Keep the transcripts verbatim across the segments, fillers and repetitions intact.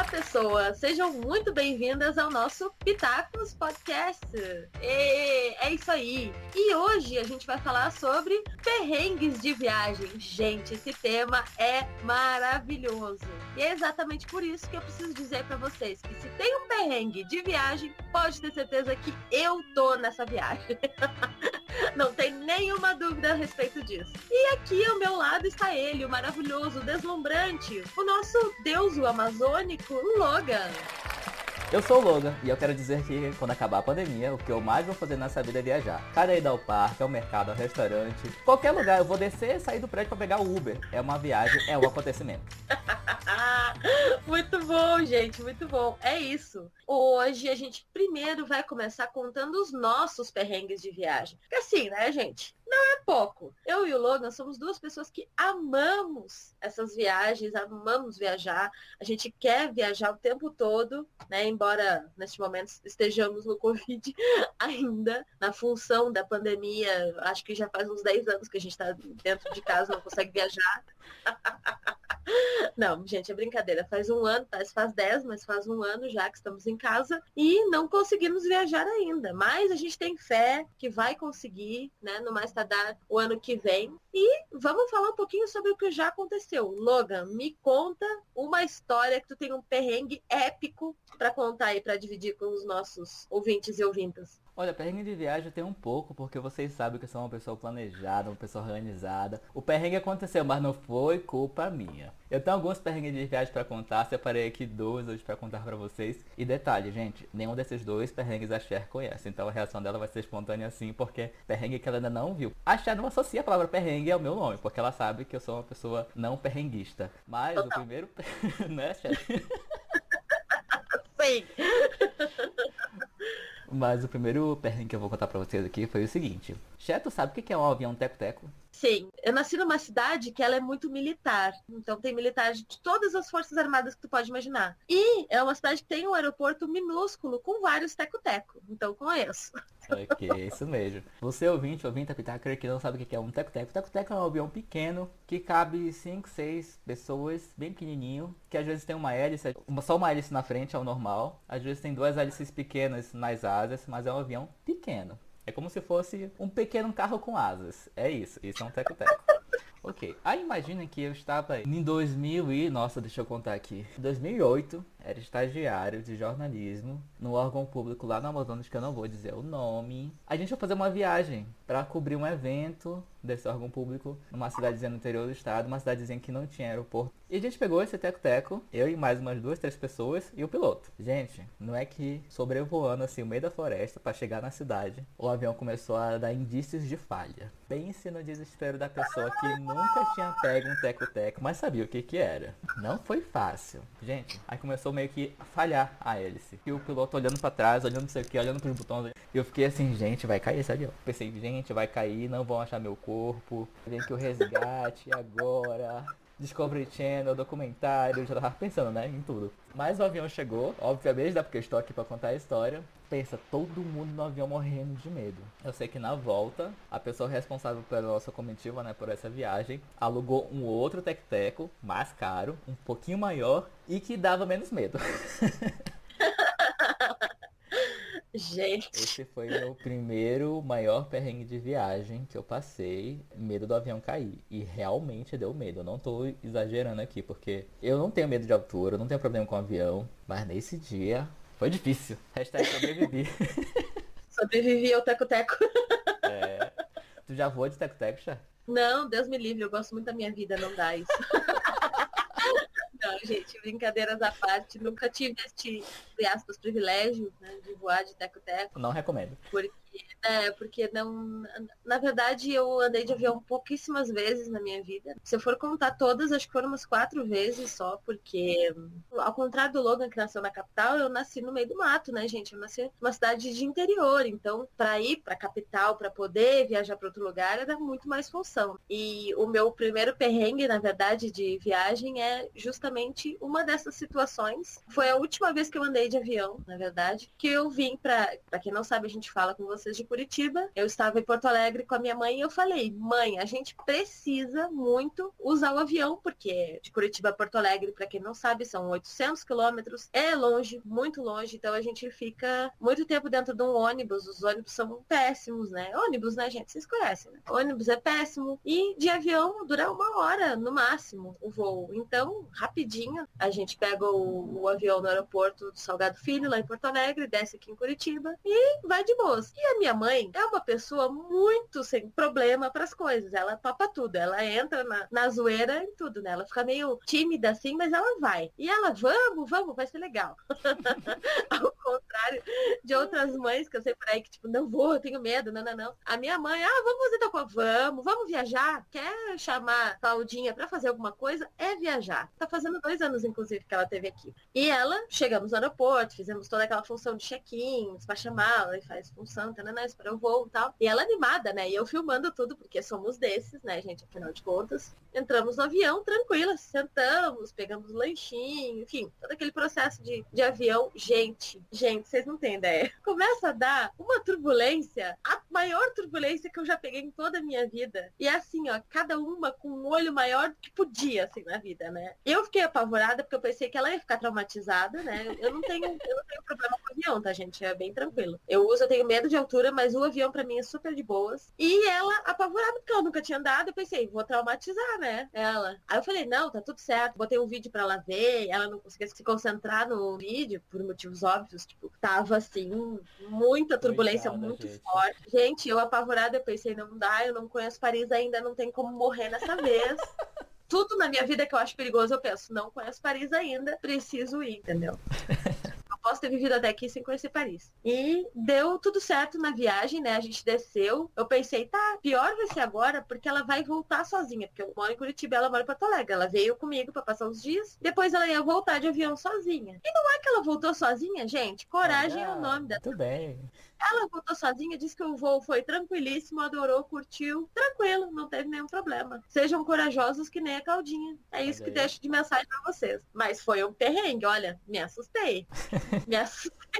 pessoas, sejam muito bem-vindas ao nosso Pitacos Podcast. E é isso aí. E hoje a gente vai falar sobre perrengues de viagem. Gente, esse tema é maravilhoso. E é exatamente por isso que eu preciso dizer para vocês que se tem um perrengue de viagem, pode ter certeza que eu tô nessa viagem. Não tem nenhuma dúvida a respeito disso. E aqui ao meu lado está ele, o maravilhoso, o deslumbrante, o nosso deus o amazônico, Logan. Eu sou o Logan e eu quero dizer que quando acabar a pandemia, o que eu mais vou fazer nessa vida é viajar. Cada ida ao parque, ao mercado, ao restaurante, qualquer lugar, eu vou descer e sair do prédio para pegar o Uber. É uma viagem, é um acontecimento. Muito bom, gente, muito bom. É isso. Hoje a gente primeiro vai começar contando os nossos perrengues de viagem. Porque assim, né, gente? Não é pouco. Eu e o Logan somos duas pessoas que amamos essas viagens, amamos viajar. A gente quer viajar o tempo todo, né? Embora neste momento estejamos no Covid ainda, na função da pandemia. Acho que já faz uns dez anos que a gente está dentro de casa, não consegue viajar. Não, gente, é brincadeira. Faz um ano, faz, faz dez, mas faz um ano já que estamos em casa e não conseguimos viajar ainda. Mas a gente tem fé que vai conseguir, né? No mais tardar o ano que vem. E vamos falar um pouquinho sobre o que já aconteceu. Logan, me conta uma história que tu tem um perrengue épico para contar aí, para dividir com os nossos ouvintes e ouvintas. Olha, perrengue de viagem tem um pouco, porque vocês sabem que eu sou uma pessoa planejada, uma pessoa organizada. O perrengue aconteceu, mas não foi culpa minha. Eu tenho alguns perrengues de viagem pra contar, separei aqui dois hoje pra contar pra vocês. E detalhe, gente, nenhum desses dois perrengues a Cher conhece, então a reação dela vai ser espontânea assim, porque perrengue que ela ainda não viu. A Cher não associa a palavra perrengue ao meu nome, porque ela sabe que eu sou uma pessoa não perrenguista. Mas o primeiro... né, Cher? Sim! Mas o primeiro perrengue que eu vou contar pra vocês aqui foi o seguinte. Cher, tu sabe o que é um avião teco-teco? Sim, eu nasci numa cidade que ela é muito militar. Então tem militares de todas as forças armadas que tu pode imaginar. E é uma cidade que tem um aeroporto minúsculo com vários teco-teco. Então conheço. Ok, isso mesmo. Você ouvinte, ouvinte da Pitacos que não sabe o que é um teco-teco. Teco-teco é um avião pequeno que cabe cinco, seis pessoas, bem pequenininho, que às vezes tem uma hélice, uma, só uma hélice na frente é o normal. Às vezes tem duas hélices pequenas nas asas, mas é um avião pequeno. É como se fosse um pequeno carro com asas. É isso, isso é um teco-teco. Ok, aí imagina que eu estava em dois mil e... Nossa, deixa eu contar aqui. Em dois mil e oito, era estagiário de jornalismo no órgão público lá no Amazonas, que eu não vou dizer o nome. A gente foi fazer uma viagem para cobrir um evento desse órgão público numa cidadezinha no interior do estado, uma cidadezinha que não tinha aeroporto. E a gente pegou esse teco-teco, eu e mais umas duas, três pessoas, e o piloto. Gente, não é que sobrevoando assim o meio da floresta para chegar na cidade, o avião começou a dar indícios de falha. Pense no desespero da pessoa que nunca tinha pego um teco-teco, mas sabia o que que era. Não foi fácil. Gente, aí começou meio que a falhar a hélice. E o piloto olhando para trás, olhando não sei o que, olhando pros botões. E eu fiquei assim, gente, vai cair esse avião. Pensei, gente, vai cair, não vão achar meu corpo. Vem que o resgate agora. Discovery Channel, documentário, eu já tava pensando, né, em tudo. Mas o avião chegou, obviamente, dá porque eu estou aqui pra contar a história. Pensa, todo mundo no avião morrendo de medo. Eu sei que na volta, a pessoa responsável pela nossa comitiva, né, por essa viagem, alugou um outro teco-teco, mais caro, um pouquinho maior, e que dava menos medo. Gente. Esse foi o primeiro maior perrengue de viagem que eu passei, medo do avião cair. E realmente deu medo, eu não tô exagerando aqui, porque eu não tenho medo de altura, eu não tenho problema com avião, mas nesse dia foi difícil. Hashtag sobrevivi. Sobrevivi ao teco-teco. É. Tu já voou de teco-teco, Chá? Não, Deus me livre, eu gosto muito da minha vida, não dá isso. Não, gente, brincadeiras à parte, nunca tive este, entre aspas, privilégio, né, de voar de teco-teco. Não recomendo. Porque, é, porque não... Na verdade, eu andei de avião pouquíssimas vezes na minha vida. Se eu for contar todas, acho que foram umas quatro vezes só, porque, ao contrário do Logan, que nasceu na capital, eu nasci no meio do mato, né, gente? Eu nasci numa cidade de interior, então, para ir para a capital, para poder viajar para outro lugar, era muito mais função. E o meu primeiro perrengue, na verdade, de viagem é justamente uma dessas situações. Foi a última vez que eu andei de avião, na verdade, que eu vim para... Para quem não sabe, a gente fala com vocês de Curitiba, eu estava em Porto Alegre com a minha mãe e eu falei, mãe, a gente precisa muito usar o avião, porque de Curitiba a Porto Alegre, para quem não sabe, são oitocentos quilômetros, é longe, muito longe, então a gente fica muito tempo dentro de um ônibus, os ônibus são péssimos, né? Ônibus, né, gente? Vocês conhecem, né? Ônibus é péssimo e de avião dura uma hora no máximo o voo, então rapidinho a gente pega o, o avião no aeroporto do Salgado Filho, lá em Porto Alegre, desce aqui em Curitiba e vai de boas. E a minha mãe é uma pessoa muito sem problema para as coisas, ela topa tudo, ela entra na, na zoeira em tudo, né? Ela fica meio tímida assim, mas ela vai. E ela, vamos, vamos, vai ser legal. Ao contrário de outras mães que eu sei por aí que, tipo, não vou, eu tenho medo, não, não, não. A minha mãe, ah, vamos fazer tal coisa, vamos, vamos viajar. Quer chamar Claudinha pra fazer alguma coisa? É viajar. Tá fazendo dois anos, inclusive, que ela teve aqui. E ela, chegamos no aeroporto, fizemos toda aquela função de check-in, despacha mala e faz função, tanana, espera o voo e tal. E ela animada, né? E eu filmando tudo, porque somos desses, né, gente, afinal de contas. Entramos no avião, tranquilas, sentamos, pegamos lanchinho, enfim, todo aquele processo de, de avião. Gente, gente, vocês não têm ideia. Começa a dar uma turbulência, a maior turbulência que eu já peguei em toda a minha vida. E é assim, ó, cada uma com um olho maior do que podia, assim, na vida, né? Eu fiquei apavorada porque eu pensei que ela ia ficar traumatizada, né? Eu não tenho, eu não tenho problema com avião, tá, gente? É bem tranquilo. Eu uso, eu tenho medo de altura, mas o avião pra mim é super de boas. E ela apavorada porque ela nunca tinha andado, eu pensei, vou traumatizar, né? Ela. Aí eu falei, não, tá tudo certo. Botei um vídeo pra ela ver, ela não conseguia se concentrar no vídeo, por motivos óbvios, tipo, tava assim, muita turbulência, Coitada, muito gente. forte. Gente, eu apavorada, eu pensei, não dá, eu não conheço Paris ainda, não tem como morrer nessa vez. Tudo na minha vida que eu acho perigoso, eu penso, não conheço Paris ainda, preciso ir, entendeu? Posso ter vivido até aqui sem conhecer Paris. E deu tudo certo na viagem, né? A gente desceu. Eu pensei, tá, pior vai ser agora, porque ela vai voltar sozinha. Porque eu moro em Curitiba, ela mora em Porto Alegre. Ela veio comigo pra passar uns dias. Depois ela ia voltar de avião sozinha. E não é que ela voltou sozinha, gente. Coragem Olha, é o nome dessa. muito bem. Ela voltou sozinha, disse que o voo foi tranquilíssimo, adorou, curtiu. Tranquilo, não teve nenhum problema. Sejam corajosos que nem a Claudinha. É isso Olha que aí. deixo de mensagem pra vocês. Mas foi um perrengue, olha, me assustei. Me assustei.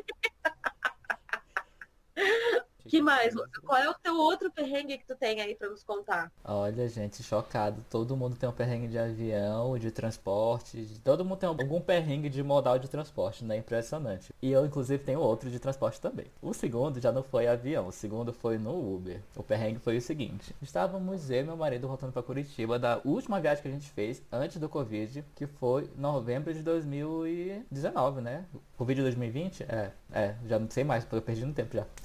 Que mais? Qual é o teu outro perrengue que tu tem aí pra nos contar? Olha, gente, chocado. Todo mundo tem um perrengue de avião, de transporte. de- Todo mundo tem algum perrengue de modal de transporte, né? Impressionante. E eu, inclusive, tenho outro de transporte também. O segundo já não foi avião, o segundo foi no Uber. O perrengue foi o seguinte: estávamos eu e meu marido voltando pra Curitiba da última viagem que a gente fez antes do Covid, que foi novembro de dois mil e dezenove, né? Covid de dois mil e vinte? É, é, já não sei mais, porque eu perdi no tempo já.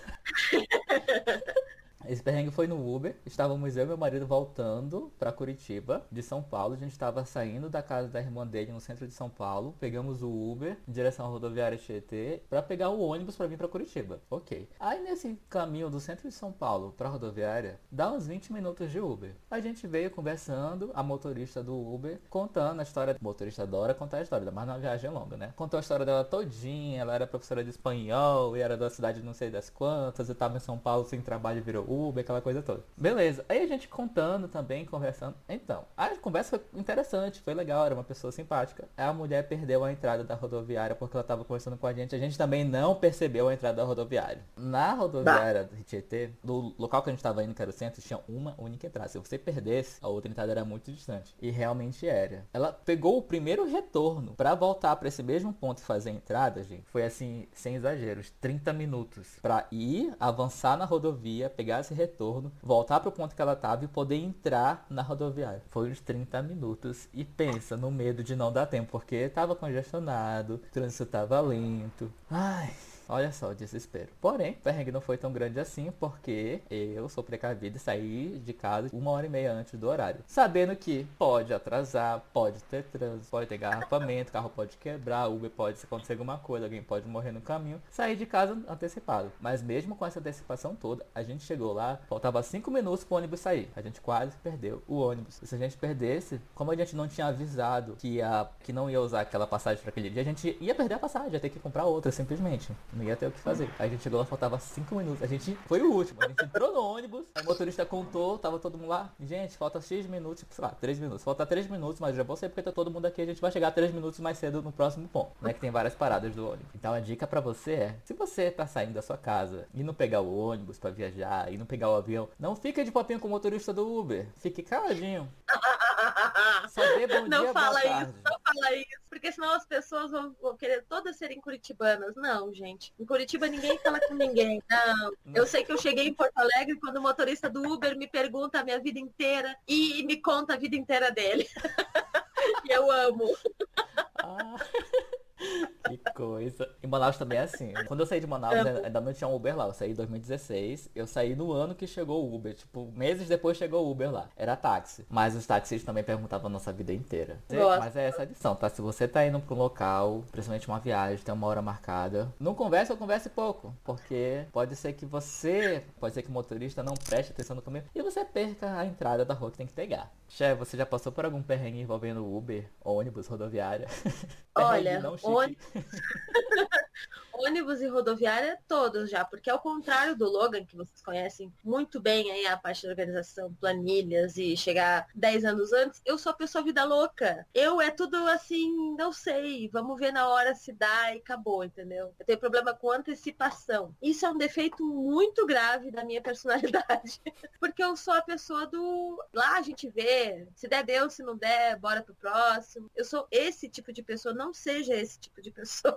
Esse perrengue foi no Uber. Estávamos eu e meu marido voltando pra Curitiba, de São Paulo. A gente estava saindo da casa da irmã dele no centro de São Paulo. Pegamos o Uber em direção à rodoviária Tietê pra pegar o ônibus pra vir pra Curitiba. Ok. Aí nesse caminho do centro de São Paulo pra rodoviária, dá uns vinte minutos de Uber. A gente veio conversando, a motorista do Uber, contando a história. O motorista adora contar a história, mas numa viagem longa, né? Contou a história dela todinha. Ela era professora de espanhol e era da cidade de não sei das quantas. E tava em São Paulo sem trabalho e virou Uber, aquela coisa toda. Beleza. Aí a gente contando também, conversando. Então, a conversa foi interessante, foi legal, era uma pessoa simpática. A mulher perdeu a entrada da rodoviária porque ela tava conversando com a gente. A gente também não percebeu a entrada da rodoviária. Na rodoviária do Tietê, do local que a gente tava indo, que era o centro, tinha uma única entrada. Se você perdesse, a outra entrada era muito distante. E realmente era. Ela pegou o primeiro retorno pra voltar pra esse mesmo ponto e fazer a entrada, gente. Foi assim, sem exageros, trinta minutos. Pra ir, avançar na rodovia, pegar esse retorno, voltar pro ponto que ela tava e poder entrar na rodoviária. Foi uns trinta minutos. E pensa no medo de não dar tempo, porque tava congestionado, o trânsito tava lento. Ai... Olha só o desespero. Porém, o perrengue não foi tão grande assim, porque eu sou precavido e saí de casa uma hora e meia antes do horário. Sabendo que pode atrasar, pode ter trânsito, pode ter garrafamento, carro pode quebrar, Uber pode se acontecer alguma coisa, alguém pode morrer no caminho. Saí de casa antecipado. Mas mesmo com essa antecipação toda, a gente chegou lá, faltava cinco minutos pro ônibus sair. A gente quase perdeu o ônibus. E se a gente perdesse, como a gente não tinha avisado que, ia, que não ia usar aquela passagem para aquele dia, a gente ia perder a passagem, ia ter que comprar outra, simplesmente. Não ia ter o que fazer. Aí a gente chegou lá, faltava cinco minutos. A gente foi o último. A gente entrou no ônibus, aí o motorista contou, tava todo mundo lá. Gente, falta X minutos, tipo, sei lá, três minutos. Falta três minutos, mas já vou sair porque tá todo mundo aqui. A gente vai chegar três minutos mais cedo no próximo ponto, né? Que tem várias paradas do ônibus. Então a dica pra você é, se você tá saindo da sua casa e não pegar o ônibus pra viajar, e não pegar o avião, não fica de papinho com o motorista do Uber. Fique caladinho. Só dê bom Não dia, fala boa tarde. isso, não fala isso, porque senão as pessoas vão, vão querer todas serem curitibanas. Não, gente. Em Curitiba ninguém fala com ninguém. Não. Eu sei que eu cheguei em Porto Alegre quando o motorista do Uber me pergunta a minha vida inteira e me conta a vida inteira dele. E eu amo. Ah. Que coisa. Em Manaus também é assim. Quando eu saí de Manaus, ainda não tinha um Uber lá. Eu saí em dois mil e dezesseis. Eu saí no ano que chegou o Uber. Tipo, meses depois chegou o Uber lá. Era táxi. Mas os taxistas também perguntavam a nossa vida inteira. Gosto. Mas é essa a edição, tá? Se você tá indo pra um local, principalmente uma viagem, tem uma hora marcada, não converse ou converse pouco. Porque pode ser que você, pode ser que o motorista não preste atenção no caminho e você perca a entrada da rua que tem que pegar. Chefe, você já passou por algum perrengue envolvendo Uber, ônibus, rodoviária? Olha, não chique. ônibus... ônibus e rodoviária todos já, porque ao contrário do Logan, que vocês conhecem muito bem aí a parte da organização, planilhas e chegar dez anos antes, eu sou a pessoa vida louca. Eu é tudo assim, não sei, vamos ver na hora se dá e acabou, entendeu? Eu tenho problema com antecipação. Isso é um defeito muito grave da minha personalidade, porque eu sou a pessoa do lá a gente vê, se der deu, se não der, bora pro próximo. Eu sou esse tipo de pessoa, não seja esse tipo de pessoa.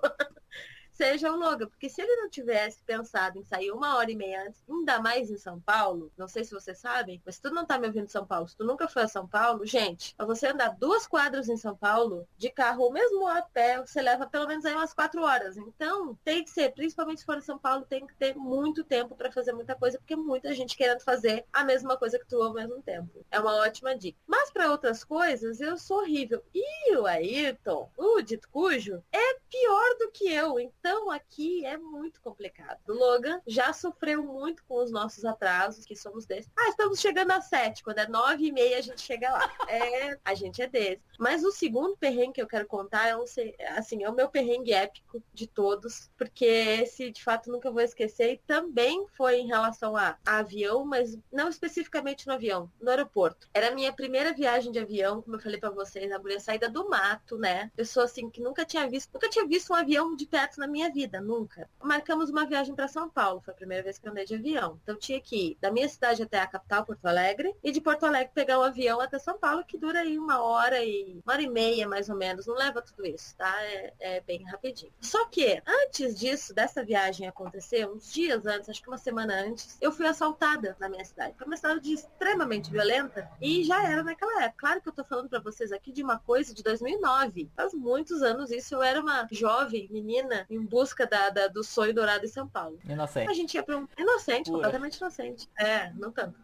Seja o Logan, porque se ele não tivesse pensado em sair uma hora e meia antes, ainda mais em São Paulo, não sei se vocês sabem, mas se tu não tá me ouvindo em São Paulo, se tu nunca foi a São Paulo, gente, pra você andar duas quadras em São Paulo, de carro ou mesmo a pé, você leva pelo menos aí umas quatro horas. Então, tem que ser, principalmente se for em São Paulo, tem que ter muito tempo pra fazer muita coisa, porque muita gente querendo fazer a mesma coisa que tu ao mesmo tempo. É uma ótima dica. Mas pra outras coisas, eu sou horrível. E o Ayrton, o dito cujo, é pior do que eu. Então aqui é muito complicado. O Logan já sofreu muito com os nossos atrasos, que somos desses. Ah, estamos chegando às sete. Quando é nove e meia a gente chega lá. É, a gente é desse. Mas o segundo perrengue que eu quero contar é um, assim, é o meu perrengue épico de todos, porque esse de fato nunca vou esquecer e também foi em relação a, a avião, mas não especificamente no avião, no aeroporto. Era a minha primeira viagem de avião, como eu falei pra vocês, a mulher saída do mato, né? Pessoa assim que nunca tinha visto, nunca tinha visto um avião de perto na minha vida, nunca. Marcamos uma viagem para São Paulo, foi a primeira vez que eu andei de avião. Então tinha que ir da minha cidade até a capital, Porto Alegre, e de Porto Alegre pegar o avião até São Paulo, que dura aí uma hora e uma hora e meia, mais ou menos. Não leva tudo isso, tá? É, é bem rapidinho. Só que, antes disso, dessa viagem acontecer, uns dias antes, acho que uma semana antes, eu fui assaltada na minha cidade. Foi uma cidade extremamente violenta e já era naquela época. Claro que eu tô falando para vocês aqui de uma coisa de dois mil e nove. Faz muitos anos isso, eu era uma jovem menina em busca da, da, do sonho dourado em São Paulo. Inocente. A gente ia pra um... Inocente, Pura. Completamente inocente. É, não tanto.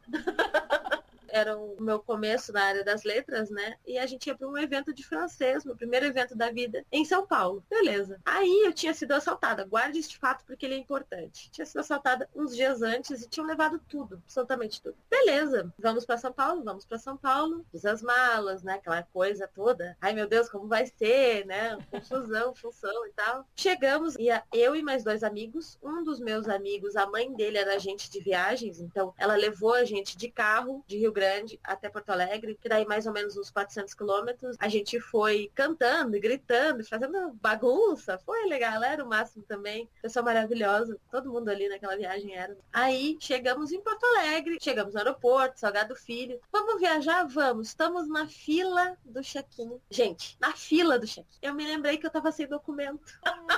Era o meu começo na área das letras, né? E a gente ia para um evento de francês, meu primeiro evento da vida, em São Paulo. Beleza. Aí eu tinha sido assaltada. Guarde este fato porque ele é importante. Tinha sido assaltada uns dias antes e tinham levado tudo, absolutamente tudo. Beleza. Vamos para São Paulo, vamos para São Paulo. Fiz as malas, né? Aquela coisa toda. Ai, meu Deus, como vai ser, né? Confusão, função e tal. Chegamos, ia eu e mais dois amigos. Um dos meus amigos, a mãe dele era agente de viagens, então ela levou a gente de carro de Rio Grande Grande até Porto Alegre, que daí mais ou menos uns quatrocentos quilômetros. A gente foi cantando, gritando, fazendo bagunça. Foi legal, era o máximo também. Pessoa maravilhosa, todo mundo ali naquela viagem era. Aí chegamos em Porto Alegre, chegamos no aeroporto, Salgado Filho. Vamos viajar? Vamos. Estamos na fila do check-in. Gente, na fila do check-in. Eu me lembrei que eu tava sem documento.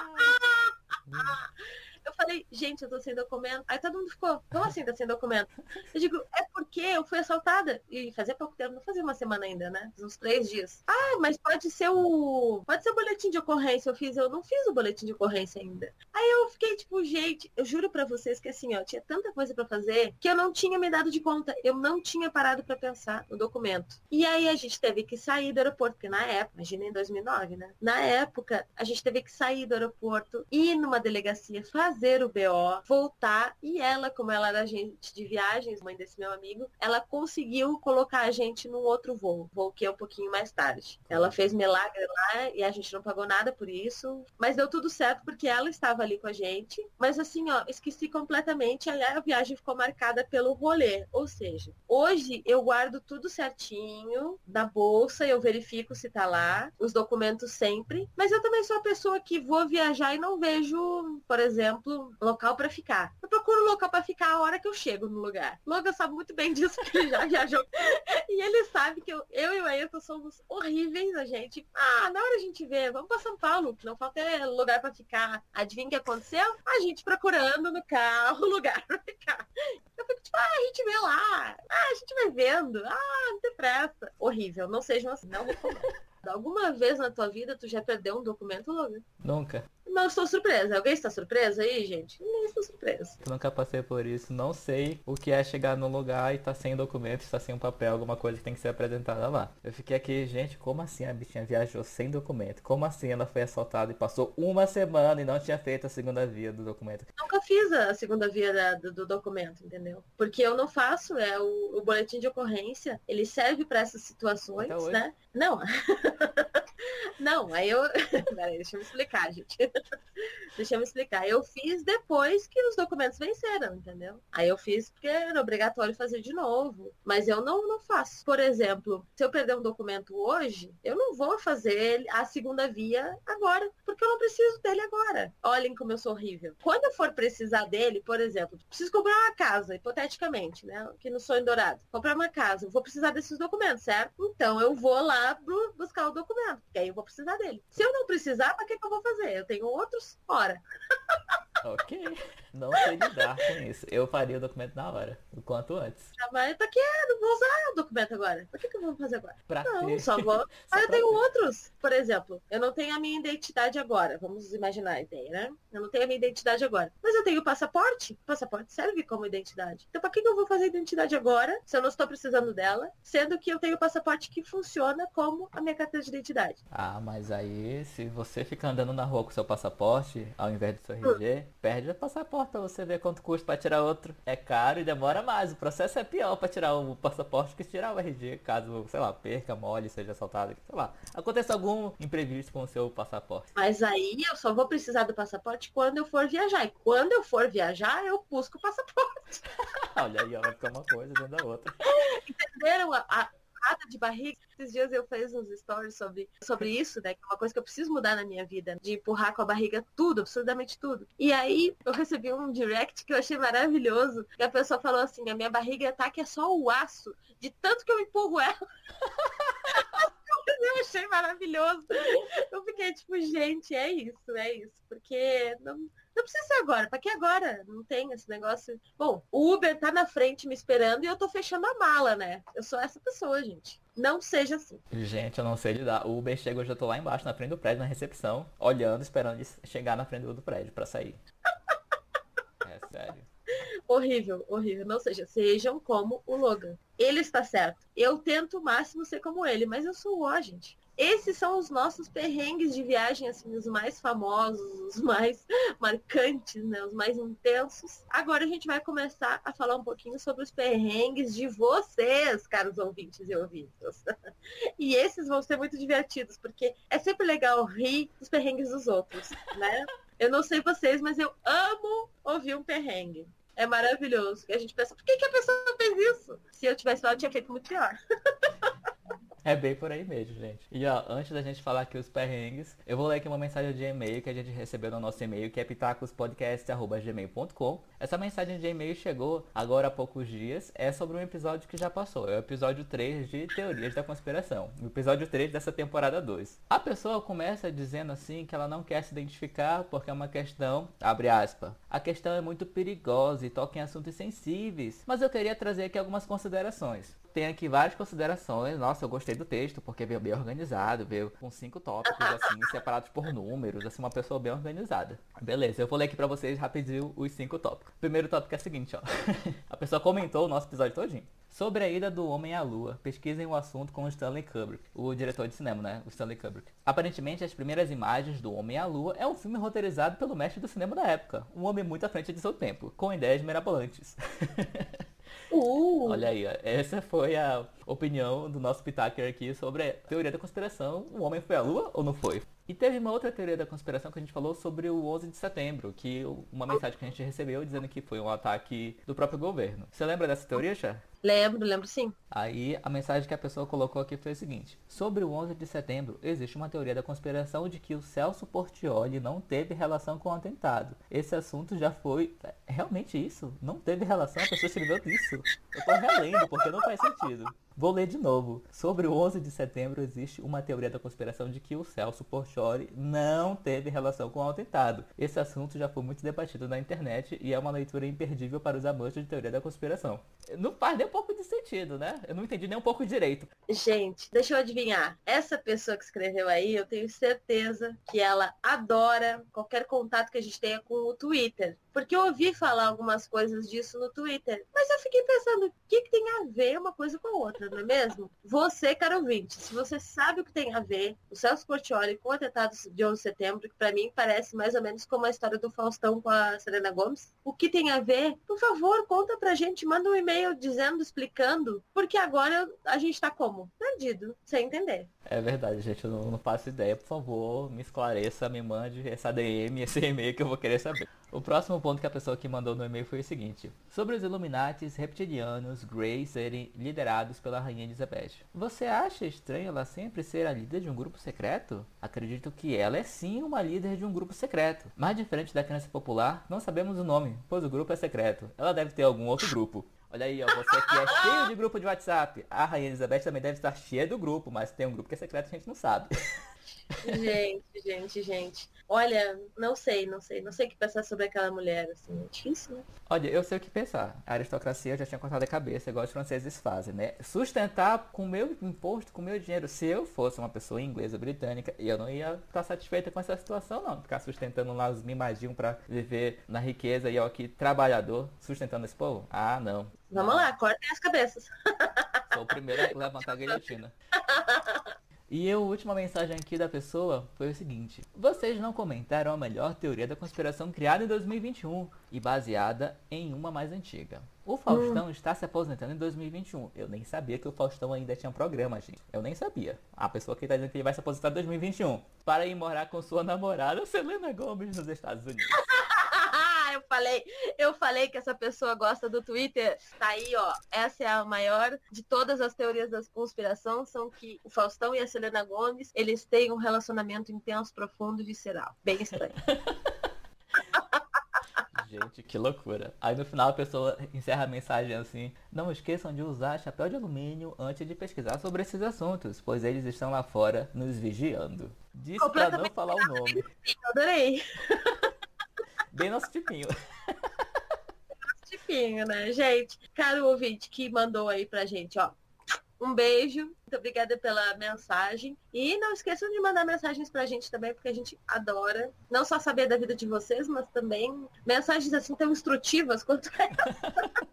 Eu falei, gente, eu tô sem documento. Aí todo mundo ficou, como assim tá sem documento? Eu digo, é porque eu fui assaltada. E fazia pouco tempo, não fazia uma semana ainda, né? Uns três dias. Ah, mas pode ser o... Pode ser o boletim de ocorrência. Eu fiz, eu não fiz o boletim de ocorrência ainda. Aí eu fiquei tipo, gente, eu juro pra vocês que assim, ó, tinha tanta coisa pra fazer que eu não tinha me dado de conta. Eu não tinha parado pra pensar no documento. E aí a gente teve que sair do aeroporto, porque na época, imagina em dois mil e nove, né? Na época, a gente teve que sair do aeroporto, ir numa delegacia, fazer fazer o B O, voltar, e ela, como ela era agente de viagens, mãe desse meu amigo, ela conseguiu colocar a gente num outro voo, voo que é um pouquinho mais tarde. Ela fez milagre lá e a gente não pagou nada por isso, mas deu tudo certo porque ela estava ali com a gente. Mas assim, ó, esqueci completamente, aí a viagem ficou marcada pelo rolê, ou seja, hoje eu guardo tudo certinho na bolsa, eu verifico se tá lá, os documentos sempre, mas eu também sou a pessoa que vou viajar e não vejo, por exemplo, local para ficar. Eu procuro local para ficar a hora que eu chego no lugar. Logan sabe muito bem disso, porque ele já viajou. E ele sabe que eu, eu e o Ayrton somos horríveis, a gente. Ah, na hora a gente vê, vamos para São Paulo, que não falta lugar para ficar. Adivinha o que aconteceu? A gente procurando no carro lugar para ficar. Eu fico tipo, ah, a gente vê lá. Ah, a gente vai vendo. Ah, não tem pressa. Horrível, não sejam assim, não recomendo. Alguma vez na tua vida tu já perdeu um documento, Logan? Nunca. Mas eu estou surpresa. Alguém está surpresa aí, gente? Ninguém está surpresa. Eu nunca passei por isso. Não sei o que é chegar no lugar e tá sem documento, está sem um papel, alguma coisa que tem que ser apresentada lá. Eu fiquei aqui, gente, como assim a bichinha viajou sem documento? Como assim ela foi assaltada e passou uma semana e não tinha feito a segunda via do documento? Nunca fiz a segunda via da, do, do documento, entendeu? Porque eu não faço, é o, o boletim de ocorrência, ele serve para essas situações, né? Não. Não, aí eu... Peraí, deixa eu me explicar, gente. Deixa eu me explicar. Eu fiz depois que os documentos venceram, entendeu? Aí eu fiz porque era obrigatório fazer de novo. Mas eu não, não faço. Por exemplo, se eu perder um documento hoje, eu não vou fazer a segunda via agora, porque eu não preciso dele agora. Olhem como eu sou horrível. Quando eu for precisar dele, por exemplo, preciso comprar uma casa, hipoteticamente, né? Aqui no Sonho Dourado. Comprar uma casa, eu vou precisar desses documentos, certo? Então eu vou lá buscar o documento, porque aí eu vou precisar dele. Se eu não precisar, para que, que eu vou fazer? Eu tenho outros fora. Ok. Não sei lidar com isso. Eu faria o documento na hora, o quanto antes. Ah, mas pra quê? Não vou usar o documento agora. Por que, que eu vou fazer agora? Pra não, ter. só vou. Só Mas eu pra tenho ter. outros. Por exemplo, eu não tenho a minha identidade agora. Vamos imaginar a ideia, né? Eu não tenho a minha identidade agora. Mas eu tenho o passaporte. O passaporte serve como identidade. Então pra que, que eu vou fazer identidade agora, se eu não estou precisando dela, sendo que eu tenho o passaporte que funciona como a minha carteira de identidade? Ah, mas aí, se você fica andando na rua com seu passaporte, ao invés do seu R G, hum. perde o passaporte pra você ver quanto custa pra tirar outro. É caro e demora mais. O processo é pior pra tirar o passaporte que tirar o R G, caso, sei lá, perca, mole, seja assaltado, sei lá. Aconteça algum imprevisto com o seu passaporte. Mas aí eu só vou precisar do passaporte quando eu for viajar. E quando eu for viajar, eu busco o passaporte. Olha aí, ó, vai ficar uma coisa dentro da outra. Entenderam a... a... de barriga. Esses dias eu fiz uns stories sobre, sobre isso, né? Que é uma coisa que eu preciso mudar na minha vida. De empurrar com a barriga tudo, absurdamente tudo. E aí eu recebi um direct que eu achei maravilhoso. Que a pessoa falou assim, a minha barriga tá que é só o aço. De tanto que eu empurro ela. Eu achei maravilhoso. Eu fiquei tipo, gente, é isso, é isso. Porque não... Não precisa ser agora. Pra que agora? Não tem esse negócio. Bom, o Uber tá na frente me esperando e eu tô fechando a mala, né? Eu sou essa pessoa, gente. Não seja assim. Gente, eu não sei lidar. O Uber chega, eu já tô lá embaixo, na frente do prédio, na recepção, olhando, esperando ele chegar na frente do prédio pra sair. É sério. Horrível, horrível. Não seja. Sejam como o Logan. Ele está certo. Eu tento o máximo ser como ele, mas eu sou ó, gente. Esses são os nossos perrengues de viagem, assim, os mais famosos, os mais marcantes, né? Os mais intensos. Agora a gente vai começar a falar um pouquinho sobre os perrengues de vocês, caros ouvintes e ouvintes. E esses vão ser muito divertidos, porque é sempre legal rir dos perrengues dos outros, né? Eu não sei vocês, mas eu amo ouvir um perrengue. É maravilhoso. E a gente pensa, por que, que a pessoa fez isso? Se eu tivesse lá, eu tinha feito muito pior. É bem por aí mesmo, gente. E ó, antes da gente falar aqui os perrengues, eu vou ler aqui uma mensagem de e-mail que a gente recebeu no nosso e-mail, que é pitacospodcast arroba gmail ponto com. Essa mensagem de e-mail chegou agora há poucos dias, é sobre um episódio que já passou. É o episódio três de Teorias da Conspiração. O episódio três dessa temporada dois. A pessoa começa dizendo assim que ela não quer se identificar porque é uma questão, abre aspas, a questão é muito perigosa e toca em assuntos sensíveis, mas eu queria trazer aqui algumas considerações. tem aqui várias considerações. Nossa, eu gostei do texto, porque veio bem organizado, veio com cinco tópicos, assim, separados por números, assim, uma pessoa bem organizada. Beleza, eu vou ler aqui pra vocês rapidinho os cinco tópicos. O primeiro tópico é o seguinte, ó. A pessoa comentou o nosso episódio todinho. Sobre a ida do homem à lua, pesquisem o assunto com o Stanley Kubrick, o diretor de cinema, né? O Stanley Kubrick. Aparentemente, as primeiras imagens do Homem à Lua é um filme roteirizado pelo mestre do cinema da época, um homem muito à frente de seu tempo, com ideias mirabolantes. Uh. Olha aí, ó. Essa foi a opinião do nosso Pitaker aqui sobre a teoria da conspiração. O homem foi à lua ou não foi? E teve uma outra teoria da conspiração que a gente falou sobre o onze de setembro, que uma mensagem que a gente recebeu dizendo que foi um ataque do próprio governo. Você lembra dessa teoria, Chá? Lembro, lembro sim. Aí a mensagem que a pessoa colocou aqui foi a seguinte: sobre o onze de setembro, existe uma teoria da conspiração de que o Celso Portiolli não teve relação com o atentado. Esse assunto já foi... Realmente isso? Não teve relação? A pessoa escreveu isso? Eu tô relendo porque não faz sentido. Vou ler de novo. Sobre o onze de setembro existe uma teoria da conspiração de que o Celso Portiolli não teve relação com o atentado. Esse assunto já foi muito debatido na internet e é uma leitura imperdível para os amantes de teoria da conspiração. Não faz nem um pouco de sentido, né? Eu não entendi nem um pouco direito. Gente, deixa eu adivinhar. Essa pessoa que escreveu aí, eu tenho certeza que ela adora qualquer contato que a gente tenha com o Twitter. Porque eu ouvi falar algumas coisas disso no Twitter. Mas eu fiquei pensando, o que, que tem a ver uma coisa com a outra, não é mesmo? Você, caro ouvinte, se você sabe o que tem a ver o Celso Portiolli com o atentado de onze de setembro, que pra mim parece mais ou menos como a história do Faustão com a Selena Gomez, o que tem a ver, por favor, conta pra gente, manda um e-mail dizendo, explicando, porque agora a gente tá como? Perdido, sem entender. É verdade, gente, eu não, não faço ideia. Por favor, me esclareça, me mande essa D M, esse e-mail que eu vou querer saber. O próximo ponto que a pessoa que mandou no e-mail foi o seguinte: sobre os Illuminatis reptilianos Grey serem liderados pela Rainha Elizabeth. Você acha estranho ela sempre ser a líder de um grupo secreto? Acredito que ela é sim uma líder de um grupo secreto. Mas diferente da crença popular, não sabemos o nome, pois o grupo é secreto. Ela deve ter algum outro grupo. Olha aí, ó, você que é cheio de grupo de WhatsApp. A Rainha Elizabeth também deve estar cheia do grupo, mas tem um grupo que é secreto e a gente não sabe. Gente, gente, gente. Olha, não sei, não sei. Não sei o que pensar sobre aquela mulher, assim. É difícil, né? Olha, eu sei o que pensar. A aristocracia eu já tinha cortado a cabeça, igual os franceses fazem, né? Sustentar com o meu imposto, com o meu dinheiro. Se eu fosse uma pessoa inglesa, britânica, eu não ia estar satisfeita com essa situação, não. Ficar sustentando lá os mimadinhos pra viver na riqueza e eu aqui, trabalhador, sustentando esse povo? Ah, não. Vamos não. lá, cortem as cabeças. Sou o primeiro a levantar a guilhotina. E a última mensagem aqui da pessoa foi o seguinte: vocês não comentaram a melhor teoria da conspiração criada em dois mil e vinte e um e baseada em uma mais antiga. O Faustão hum. está se aposentando em dois mil e vinte e um. Eu nem sabia que o Faustão ainda tinha programa, gente. Eu nem sabia. A pessoa que está dizendo que ele vai se aposentar em dois mil e vinte e um para ir morar com sua namorada Selena Gomez nos Estados Unidos. eu falei, eu falei que essa pessoa gosta do Twitter. Tá aí, ó. Essa é a maior de todas as teorias da conspiração, são que o Faustão e a Selena Gomez, eles têm um relacionamento intenso, profundo e visceral. Bem estranho. Gente, que loucura. Aí no final a pessoa encerra a mensagem assim: não esqueçam de usar chapéu de alumínio antes de pesquisar sobre esses assuntos, pois eles estão lá fora nos vigiando. Disse pra não falar o nome. Eu adorei. Bem nosso tipinho. Nosso tipinho, né, gente? Caro ouvinte que mandou aí pra gente, ó. Um beijo, muito obrigada pela mensagem. E não esqueçam de mandar mensagens pra gente também, porque a gente adora não só saber da vida de vocês, mas também mensagens assim tão instrutivas quanto essa.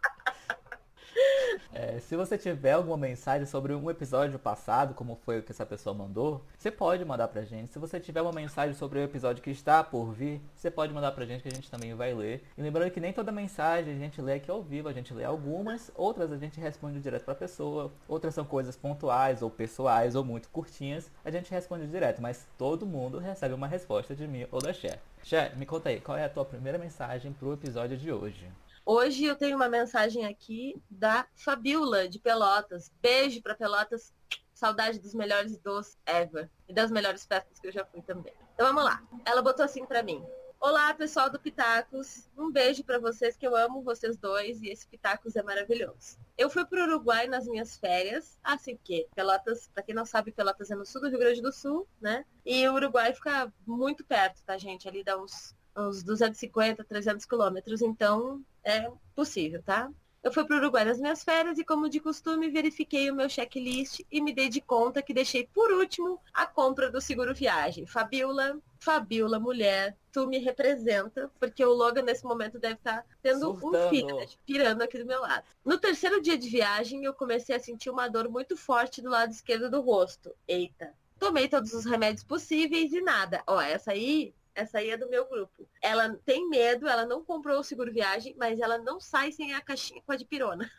É, se você tiver alguma mensagem sobre um episódio passado, como foi o que essa pessoa mandou, você pode mandar pra gente. Se você tiver uma mensagem sobre o episódio que está por vir, você pode mandar pra gente que a gente também vai ler. E lembrando que nem toda mensagem a gente lê aqui ao vivo, a gente lê algumas, outras a gente responde direto pra pessoa, outras são coisas pontuais ou pessoais ou muito curtinhas, a gente responde direto, mas todo mundo recebe uma resposta de mim ou da Cher. Cher, me conta aí, qual é a tua primeira mensagem pro episódio de hoje? Hoje eu tenho uma mensagem aqui da Fabiola, de Pelotas. Beijo pra Pelotas. Saudade dos melhores doces ever. E das melhores festas que eu já fui também. Então vamos lá. Ela botou assim pra mim: olá, pessoal do Pitacos. Um beijo pra vocês, que eu amo vocês dois. E esse Pitacos é maravilhoso. Eu fui pro Uruguai nas minhas férias. Assim que Pelotas, pra quem não sabe, Pelotas é no sul do Rio Grande do Sul, né? E o Uruguai fica muito perto, tá, gente? Ali dá uns... uns duzentos e cinquenta, trezentos quilômetros, então é possível, tá? Eu Eu fui para o Uruguai nas minhas férias e, como de costume, verifiquei o meu checklist e me dei de conta que deixei por último a compra do seguro viagem. Fabiola, Fabiola, mulher, tu me representa, porque o Logan nesse momento deve estar tendo Surtando. um filho, pirando aqui do meu lado. No terceiro dia de viagem, eu comecei a sentir uma dor muito forte do lado esquerdo do rosto. Eita. Tomei todos os remédios possíveis e nada. Ó, essa aí... Essa aí é do meu grupo. Ela tem medo, ela não comprou o seguro viagem, mas ela não sai sem a caixinha com a dipirona.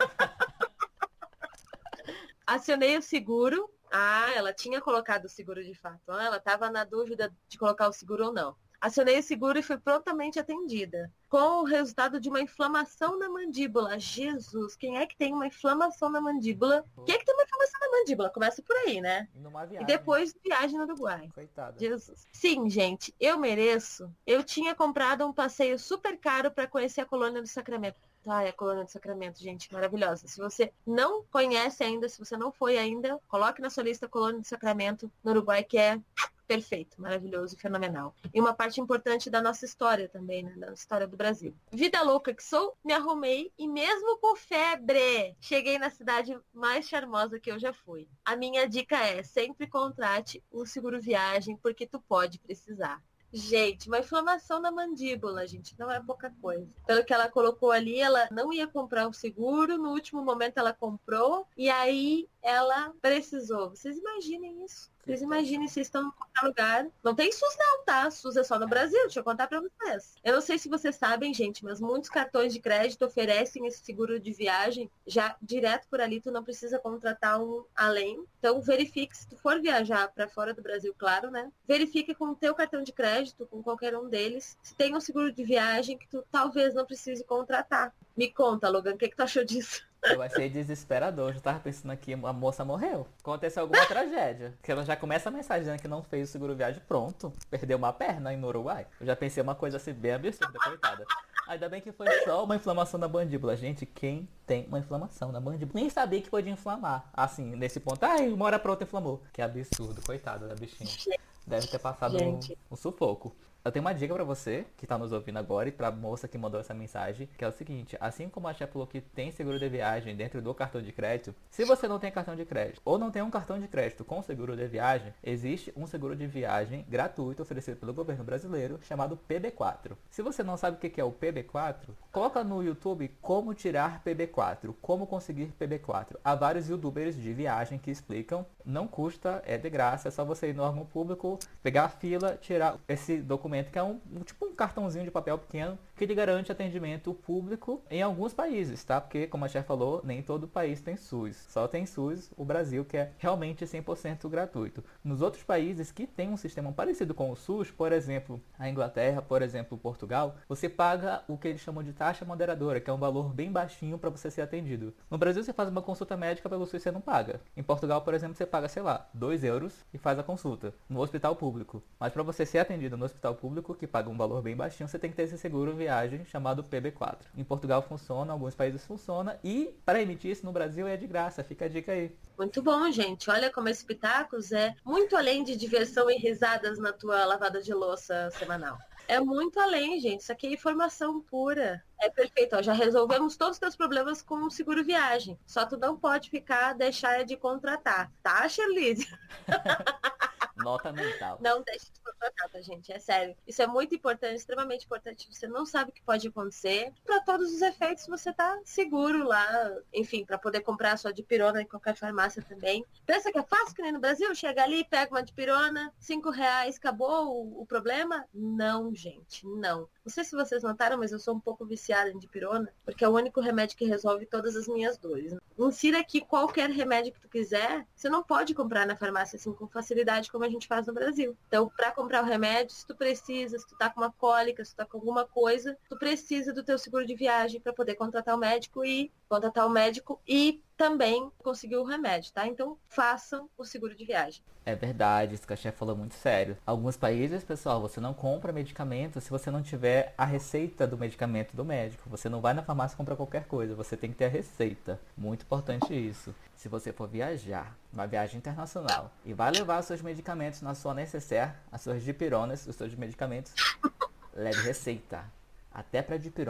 Acionei o seguro. Ah, ela tinha colocado o seguro de fato. Ah, ela estava na dúvida de colocar o seguro ou não. Acionei o seguro e fui prontamente atendida, com o resultado de uma inflamação na mandíbula. Jesus, quem é que tem uma inflamação na mandíbula? Quem é que tem uma inflamação na mandíbula? Começa por aí, né? Numa viagem. E depois viagem no Uruguai. Coitada. Jesus. Sim, gente, eu mereço. Eu tinha comprado um passeio super caro para conhecer a Colônia do Sacramento. Ai, a Colônia do Sacramento, gente, maravilhosa. Se você não conhece ainda, se você não foi ainda, coloque na sua lista a Colônia do Sacramento no Uruguai, que é perfeito, maravilhoso e fenomenal. E uma parte importante da nossa história também, né? Da história do Brasil. Vida louca que sou, me arrumei e mesmo com febre, cheguei na cidade mais charmosa que eu já fui. A minha dica é, sempre contrate um seguro viagem, porque tu pode precisar. Gente, uma inflamação na mandíbula, gente, não é pouca coisa. Pelo que ela colocou ali, ela não ia comprar o seguro, no último momento ela comprou, e aí ela precisou. Vocês imaginem isso. Vocês imaginem, vocês estão em qualquer lugar. Não tem SUS não, tá? SUS é só no Brasil, deixa eu contar pra vocês. Eu não sei se vocês sabem, gente, mas muitos cartões de crédito oferecem esse seguro de viagem já direto por ali, tu não precisa contratar um além. Então verifique, se tu for viajar para fora do Brasil, claro, né? Verifique com o teu cartão de crédito, com qualquer um deles, se tem um seguro de viagem que tu talvez não precise contratar. Me conta, Logan, o que, que tu achou disso? Eu achei desesperador, já tava pensando aqui, a moça morreu. Aconteceu alguma tragédia. Que ela já começa a mensagem dizendo que não fez o seguro viagem, pronto. Perdeu uma perna aí no Uruguai. Eu já pensei uma coisa assim bem absurda, coitada. Ainda bem que foi só uma inflamação da mandíbula. Gente, quem tem uma inflamação na mandíbula? Nem sabia que podia inflamar. Assim, nesse ponto, ai, uma hora pra outra inflamou. Que absurdo, coitada da bichinha. Deve ter passado um, um sufoco. Eu tenho uma dica pra você que tá nos ouvindo agora e pra moça que mandou essa mensagem, que é o seguinte: assim como a Chefe falou que tem seguro de viagem dentro do cartão de crédito, se você não tem cartão de crédito ou não tem um cartão de crédito com seguro de viagem, existe um seguro de viagem gratuito oferecido pelo governo brasileiro chamado P B quatro. Se você não sabe o que é o P B quatro, coloca no YouTube como tirar P B quatro, como conseguir P B quatro. Há vários youtubers de viagem que explicam, não custa, é de graça, é só você ir no órgão público, pegar a fila, tirar esse documento que é um, um tipo um cartãozinho de papel pequeno que lhe garante atendimento público em alguns países, tá? Porque, como a Cher falou, nem todo país tem SUS. Só tem SUS o Brasil, que é realmente cem por cento gratuito. Nos outros países que tem um sistema parecido com o SUS, por exemplo, a Inglaterra, por exemplo, Portugal, você paga o que eles chamam de taxa moderadora, que é um valor bem baixinho para você ser atendido. No Brasil, você faz uma consulta médica pelo SUS e você não paga. Em Portugal, por exemplo, você paga, sei lá, dois euros e faz a consulta no hospital público. Mas para você ser atendido no hospital público, que paga um valor bem baixinho, você tem que ter esse seguro viagem chamado P B quatro. Em Portugal funciona, em alguns países funciona, e para emitir isso no Brasil é de graça, fica a dica aí. Muito bom, gente. Olha como esse Pitacos é muito além de diversão e risadas na tua lavada de louça semanal. É muito além, gente. Isso aqui é informação pura. É perfeito. Ó, já resolvemos todos os teus problemas com o seguro viagem. Só tu não pode ficar, deixar de contratar. Tá, Sherlize? Nota mental. Não deixe de contratar, tá, gente? É sério. Isso é muito importante, extremamente importante. Você não sabe o que pode acontecer. Para todos os efeitos, você tá seguro lá. Enfim, para poder comprar a sua dipirona em qualquer farmácia também. Pensa que é fácil que nem no Brasil? Chega ali, pega uma dipirona, cinco reais, acabou o, o problema? Não, gente, não. Não sei se vocês notaram, mas eu sou um pouco viciada em dipirona, porque é o único remédio que resolve todas as minhas dores. Insira que qualquer remédio que tu quiser, você não pode comprar na farmácia assim com facilidade como a gente faz no Brasil. Então, para comprar o remédio, se tu precisa, se tu tá com uma cólica, se tu tá com alguma coisa, tu precisa do teu seguro de viagem para poder contratar o médico e contratar o médico e também conseguir o remédio, tá? Então, façam o seguro de viagem. É verdade, isso que a Chefe falou muito sério. Alguns países, pessoal, você não compra medicamento se você não tiver a receita do medicamento do médico. Você não vai na farmácia comprar qualquer coisa, você tem que ter a receita. Muito importante isso. Se você for viajar, uma viagem internacional, e vai levar os seus medicamentos na sua necessaire, as suas dipironas, os seus medicamentos, leve receita. Até pra dipirona.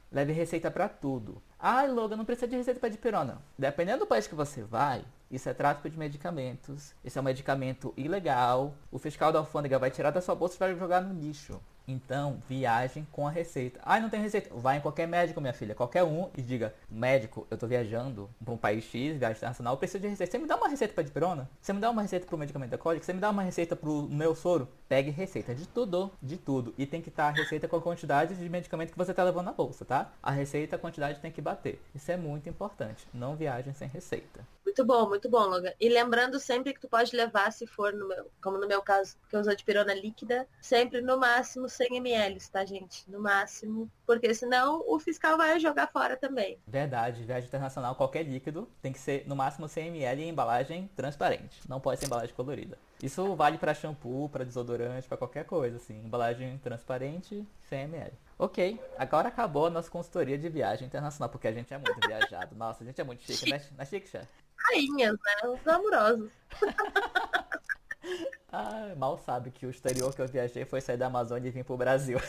Leve receita pra tudo. Ah, Logan, não precisa de receita pra dipirona. Dependendo do país que você vai, isso é tráfico de medicamentos. Isso é um medicamento ilegal. O fiscal da alfândega vai tirar da sua bolsa e vai jogar no lixo. Então, viagem com a receita. Ah, não tem receita. Vai em qualquer médico, minha filha. Qualquer um e diga, médico, eu tô viajando para um país X, viagem internacional, eu preciso de receita. Você me dá uma receita para dipirona? Você me dá uma receita para o medicamento da cólica? Você me dá uma receita para o meu soro? Pegue receita de tudo, de tudo. E tem que estar a receita com a quantidade de medicamento que você tá levando na bolsa, tá? A receita, a quantidade tem que bater. Isso é muito importante. Não viagem sem receita. Muito bom, muito bom, Logan. E lembrando sempre que tu pode levar, se for, no meu, como no meu caso, que eu uso a dipirona líquida, sempre no máximo cem mililitros, tá, gente? No máximo. Porque senão o fiscal vai jogar fora também. Verdade, viagem internacional, qualquer líquido tem que ser no máximo cem mililitros em embalagem transparente. Não pode ser embalagem colorida. Isso vale para shampoo, para desodorante, para qualquer coisa, assim. Embalagem transparente, cem mililitros. Ok, agora acabou a nossa consultoria de viagem internacional, porque a gente é muito viajado. Nossa, a gente é muito chique, né? Não é chique, chefe? Rainhas, né? Os amorosos. Ah, mal sabe que o exterior que eu viajei foi sair da Amazônia e vir pro Brasil.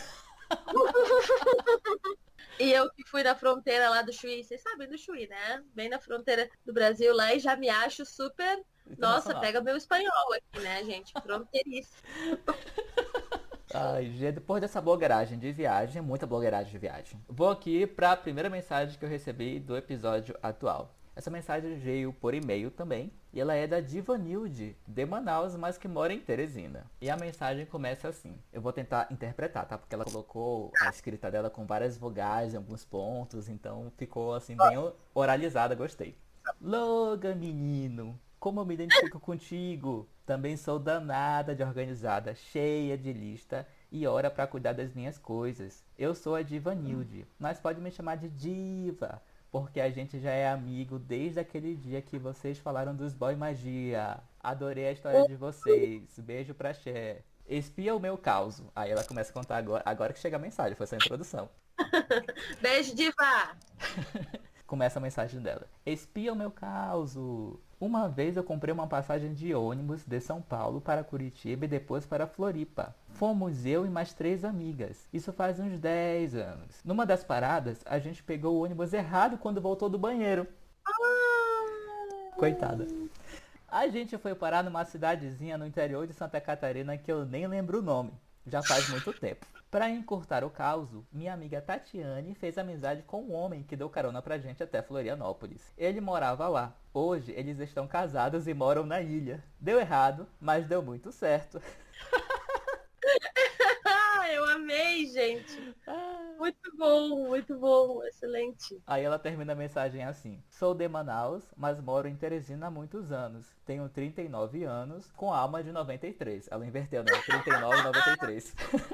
E eu que fui na fronteira lá do Chuí, vocês sabem do Chuí, né? Bem na fronteira do Brasil lá e já me acho super... Nossa, pega meu espanhol aqui, né, gente? Fronteiriço. Ai, gente, depois dessa blogueiragem de viagem, muita blogueiragem de viagem, vou aqui para a primeira mensagem que eu recebi do episódio atual. Essa mensagem veio por e-mail também, e ela é da Divanilde, de Manaus, mas que mora em Teresina. E a mensagem começa assim, eu vou tentar interpretar, tá? Porque ela colocou a escrita dela com várias vogais em alguns pontos, então ficou assim bem oralizada, gostei. Logan, menino, como eu me identifico contigo? Também sou danada de organizada, cheia de lista e hora pra cuidar das minhas coisas. Eu sou a Divanilde, mas pode me chamar de Diva, porque a gente já é amigo desde aquele dia que vocês falaram dos Boy Magia. Adorei a história de vocês. Beijo pra Cher. Espia o meu caos. Aí ela começa a contar agora, agora que chega a mensagem, foi só a introdução. Beijo, Diva! Começa a mensagem dela. Espia o meu caos. Uma vez eu comprei uma passagem de ônibus de São Paulo para Curitiba e depois para Floripa. Fomos eu e mais três amigas. Isso faz uns dez anos. Numa das paradas, a gente pegou o ônibus errado quando voltou do banheiro. Coitada. A gente foi parar numa cidadezinha no interior de Santa Catarina que eu nem lembro o nome. Já faz muito tempo. Para encurtar o caos, minha amiga Tatiane fez amizade com um homem que deu carona pra gente até Florianópolis. Ele morava lá. Hoje eles estão casados e moram na ilha. Deu errado, mas deu muito certo. Eu amei, gente. Muito bom, muito bom, excelente. Aí ela termina a mensagem assim. Sou de Manaus, mas moro em Teresina há muitos anos. Tenho trinta e nove anos, com alma de noventa e três. Ela inverteu, né? trinta e nove e noventa e três.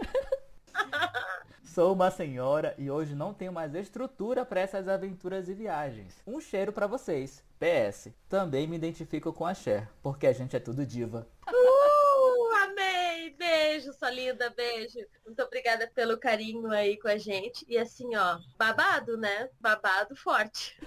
Sou uma senhora e hoje não tenho mais estrutura para essas aventuras e viagens. Um cheiro para vocês. P S. Também me identifico com a Cher, porque a gente é tudo diva. Uh, amei! Beijo, sua linda, beijo. Muito obrigada pelo carinho aí com a gente. E assim, ó, babado, né? Babado forte.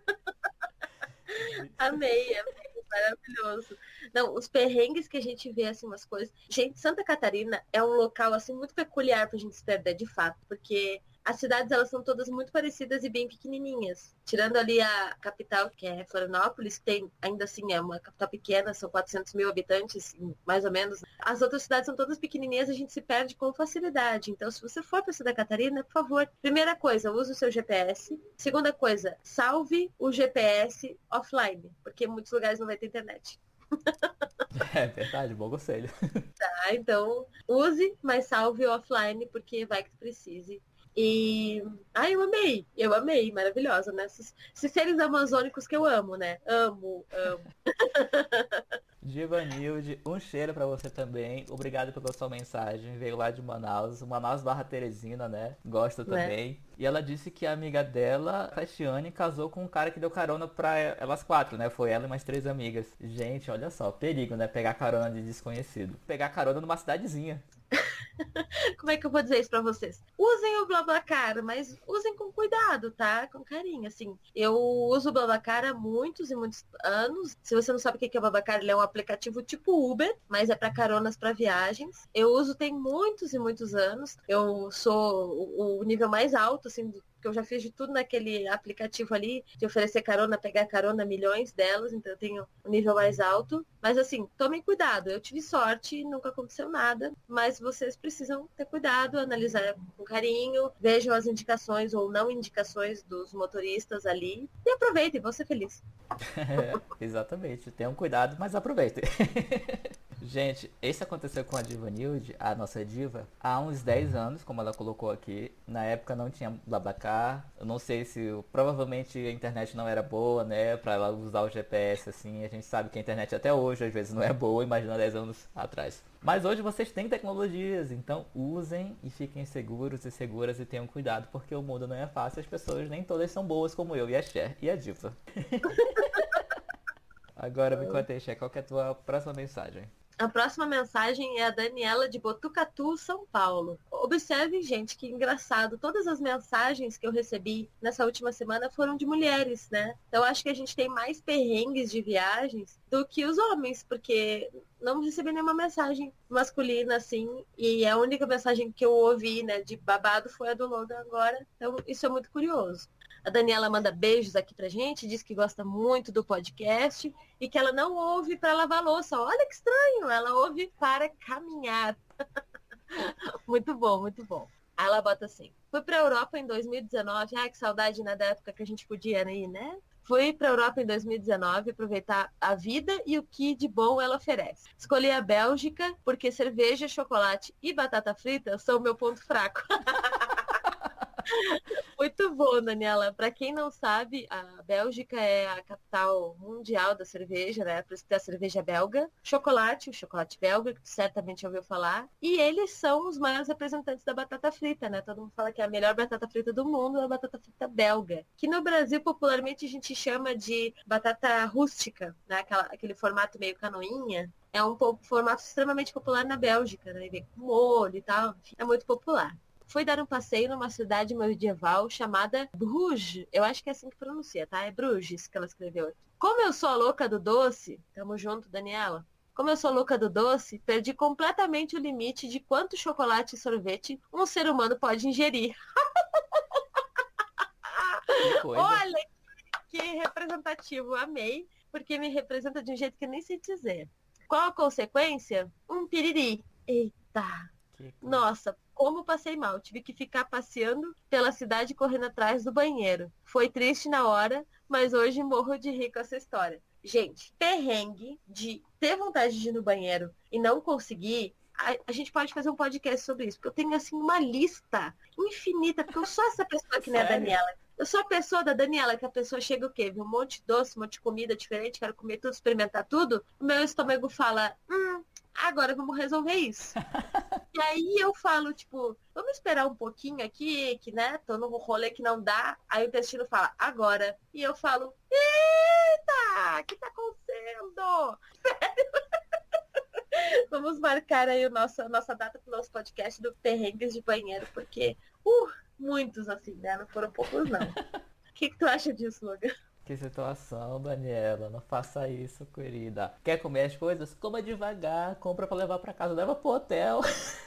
Amei, amei. Maravilhoso. Não, os perrengues que a gente vê, assim, umas coisas... Gente, Santa Catarina é um local, assim, muito peculiar pra gente se perder, de fato. Porque as cidades, elas são todas muito parecidas e bem pequenininhas. Tirando ali a capital, que é Florianópolis, tem, ainda assim, é uma capital pequena, são quatrocentos mil habitantes, mais ou menos. As outras cidades são todas pequenininhas e a gente se perde com facilidade. Então, se você for pra Santa Catarina, por favor, primeira coisa, use o seu G P S. Segunda coisa, salve o G P S offline, porque em muitos lugares não vai ter internet. É verdade, bom conselho. Tá, então use, mas salve offline, porque vai que tu precise. E... Ai, eu amei, eu amei, maravilhosa, né? Esses, esses seres amazônicos que eu amo, né? Amo, amo. Divanilde, um cheiro pra você também. Obrigado pela sua mensagem. Veio lá de Manaus, Manaus barra Teresina, né? Gosta também. Né? E ela disse que a amiga dela, Tatiane, casou com um cara que deu carona pra elas quatro, né? Foi ela e mais três amigas. Gente, olha só, perigo, né? Pegar carona de desconhecido. Pegar carona numa cidadezinha. Como é que eu vou dizer isso pra vocês? Usem o BlaBlaCar, mas usem com cuidado, tá? Com carinho, assim. Eu uso o BlaBlaCar há muitos e muitos anos. Se você não sabe o que é o BlaBlaCar, ele é um aplicativo tipo Uber, mas é para caronas para viagens. Eu uso tem muitos e muitos anos. Eu sou o nível mais alto, assim, porque eu já fiz de tudo naquele aplicativo ali, de oferecer carona, pegar carona, milhões delas, então eu tenho um nível mais alto. Mas assim, tomem cuidado. Eu tive sorte, nunca aconteceu nada, mas vocês precisam ter cuidado, analisar com carinho, vejam as indicações ou não indicações dos motoristas ali e aproveitem, vão ser felizes. É, exatamente. Tenham cuidado, mas aproveitem. Gente, esse aconteceu com a Diva Nilde, a nossa diva, há uns dez anos, como ela colocou aqui. Na época não tinha BlaBlaCar. Eu não sei se... Provavelmente a internet não era boa, né? Pra ela usar o G P S, assim. A gente sabe que a internet até hoje, às vezes, não é boa. Imagina dez anos atrás. Mas hoje vocês têm tecnologias, então usem e fiquem seguros e seguras e tenham cuidado, porque o mundo não é fácil. As pessoas nem todas são boas como eu e a Cher e a Diva. Agora me conta aí, Cher, qual que é a tua próxima mensagem? A próxima mensagem é a Daniela de Botucatu, São Paulo. Observe, gente, que engraçado. Todas as mensagens que eu recebi nessa última semana foram de mulheres, né? Então acho que a gente tem mais perrengues de viagens do que os homens, porque não recebi nenhuma mensagem masculina, assim. E a única mensagem que eu ouvi, né, de babado foi a do Logan agora. Então isso é muito curioso. A Daniela manda beijos aqui pra gente, diz que gosta muito do podcast e que ela não ouve para lavar louça. Olha que estranho, ela ouve para caminhar. Muito bom, muito bom. Aí ela bota assim, fui pra Europa em dois mil e dezenove, ai que saudade, né, da época que a gente podia ir, né? Fui pra Europa em dois mil e dezenove aproveitar a vida e o que de bom ela oferece. Escolhi a Bélgica porque cerveja, chocolate e batata frita são o meu ponto fraco. Muito bom, Daniela. Para quem não sabe, a Bélgica é a capital mundial da cerveja, né? Por isso que tem a cerveja belga. Chocolate, o chocolate belga, que tu certamente ouviu falar. E eles são os maiores representantes da batata frita, né? Todo mundo fala que é a melhor batata frita do mundo é a batata frita belga. Que no Brasil, popularmente, a gente chama de batata rústica, né? Aquela, aquele formato meio canoinha. É um formato extremamente popular na Bélgica, né? E vem com molho e tal. É muito popular. Fui dar um passeio numa cidade medieval chamada Bruges. Eu acho que é assim que pronuncia, tá? É Bruges que ela escreveu aqui. Como eu sou a louca do doce, tamo junto, Daniela. Como eu sou louca do doce, perdi completamente o limite de quanto chocolate e sorvete um ser humano pode ingerir. Que coisa. Olha que representativo, amei, porque me representa de um jeito que nem sei dizer. Qual a consequência? Um piriri. Eita! Nossa, como passei mal. Tive que ficar passeando pela cidade correndo atrás do banheiro. Foi triste na hora, mas hoje morro de rir com essa história. Gente, perrengue de ter vontade de ir no banheiro e não conseguir, a, a gente pode fazer um podcast sobre isso, porque eu tenho assim uma lista infinita, porque eu sou essa pessoa que nem a Daniela. Eu sou a pessoa da Daniela, que a pessoa chega o quê? Vê um monte de doce, um monte de comida diferente, quero comer tudo, experimentar tudo. O meu estômago fala, hum, agora vamos resolver isso. E aí eu falo, tipo, vamos esperar um pouquinho aqui, que, né, tô num rolê que não dá. Aí o intestino fala, agora. E eu falo, eita, o que tá acontecendo? Vamos marcar aí o nosso, a nossa data pro nosso podcast do Perrengues de Banheiro, porque, uh, muitos assim, né, não foram poucos não. O que, que tu acha disso, Logan? Que situação, Daniela. Não faça isso, querida. Quer comer as coisas? Coma devagar. Compra pra levar pra casa. Leva pro hotel.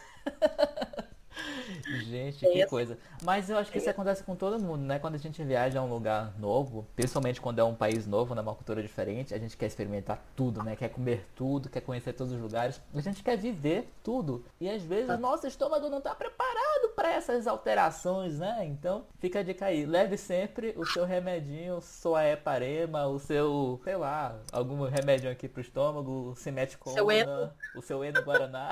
Gente, que Isso. coisa. Mas eu acho que isso acontece com todo mundo, né? Quando a gente viaja a um lugar novo, principalmente quando é um país novo, né? Uma cultura diferente, a gente quer experimentar tudo, né? Quer comer tudo, quer conhecer todos os lugares. A gente quer viver tudo. E às vezes o nosso estômago não tá preparado para essas alterações, né? Então, fica a dica aí. Leve sempre o seu remedinho, sua heparema, o seu, sei lá, algum remedinho aqui pro estômago, o Simetcona, o seu Eno Guaraná.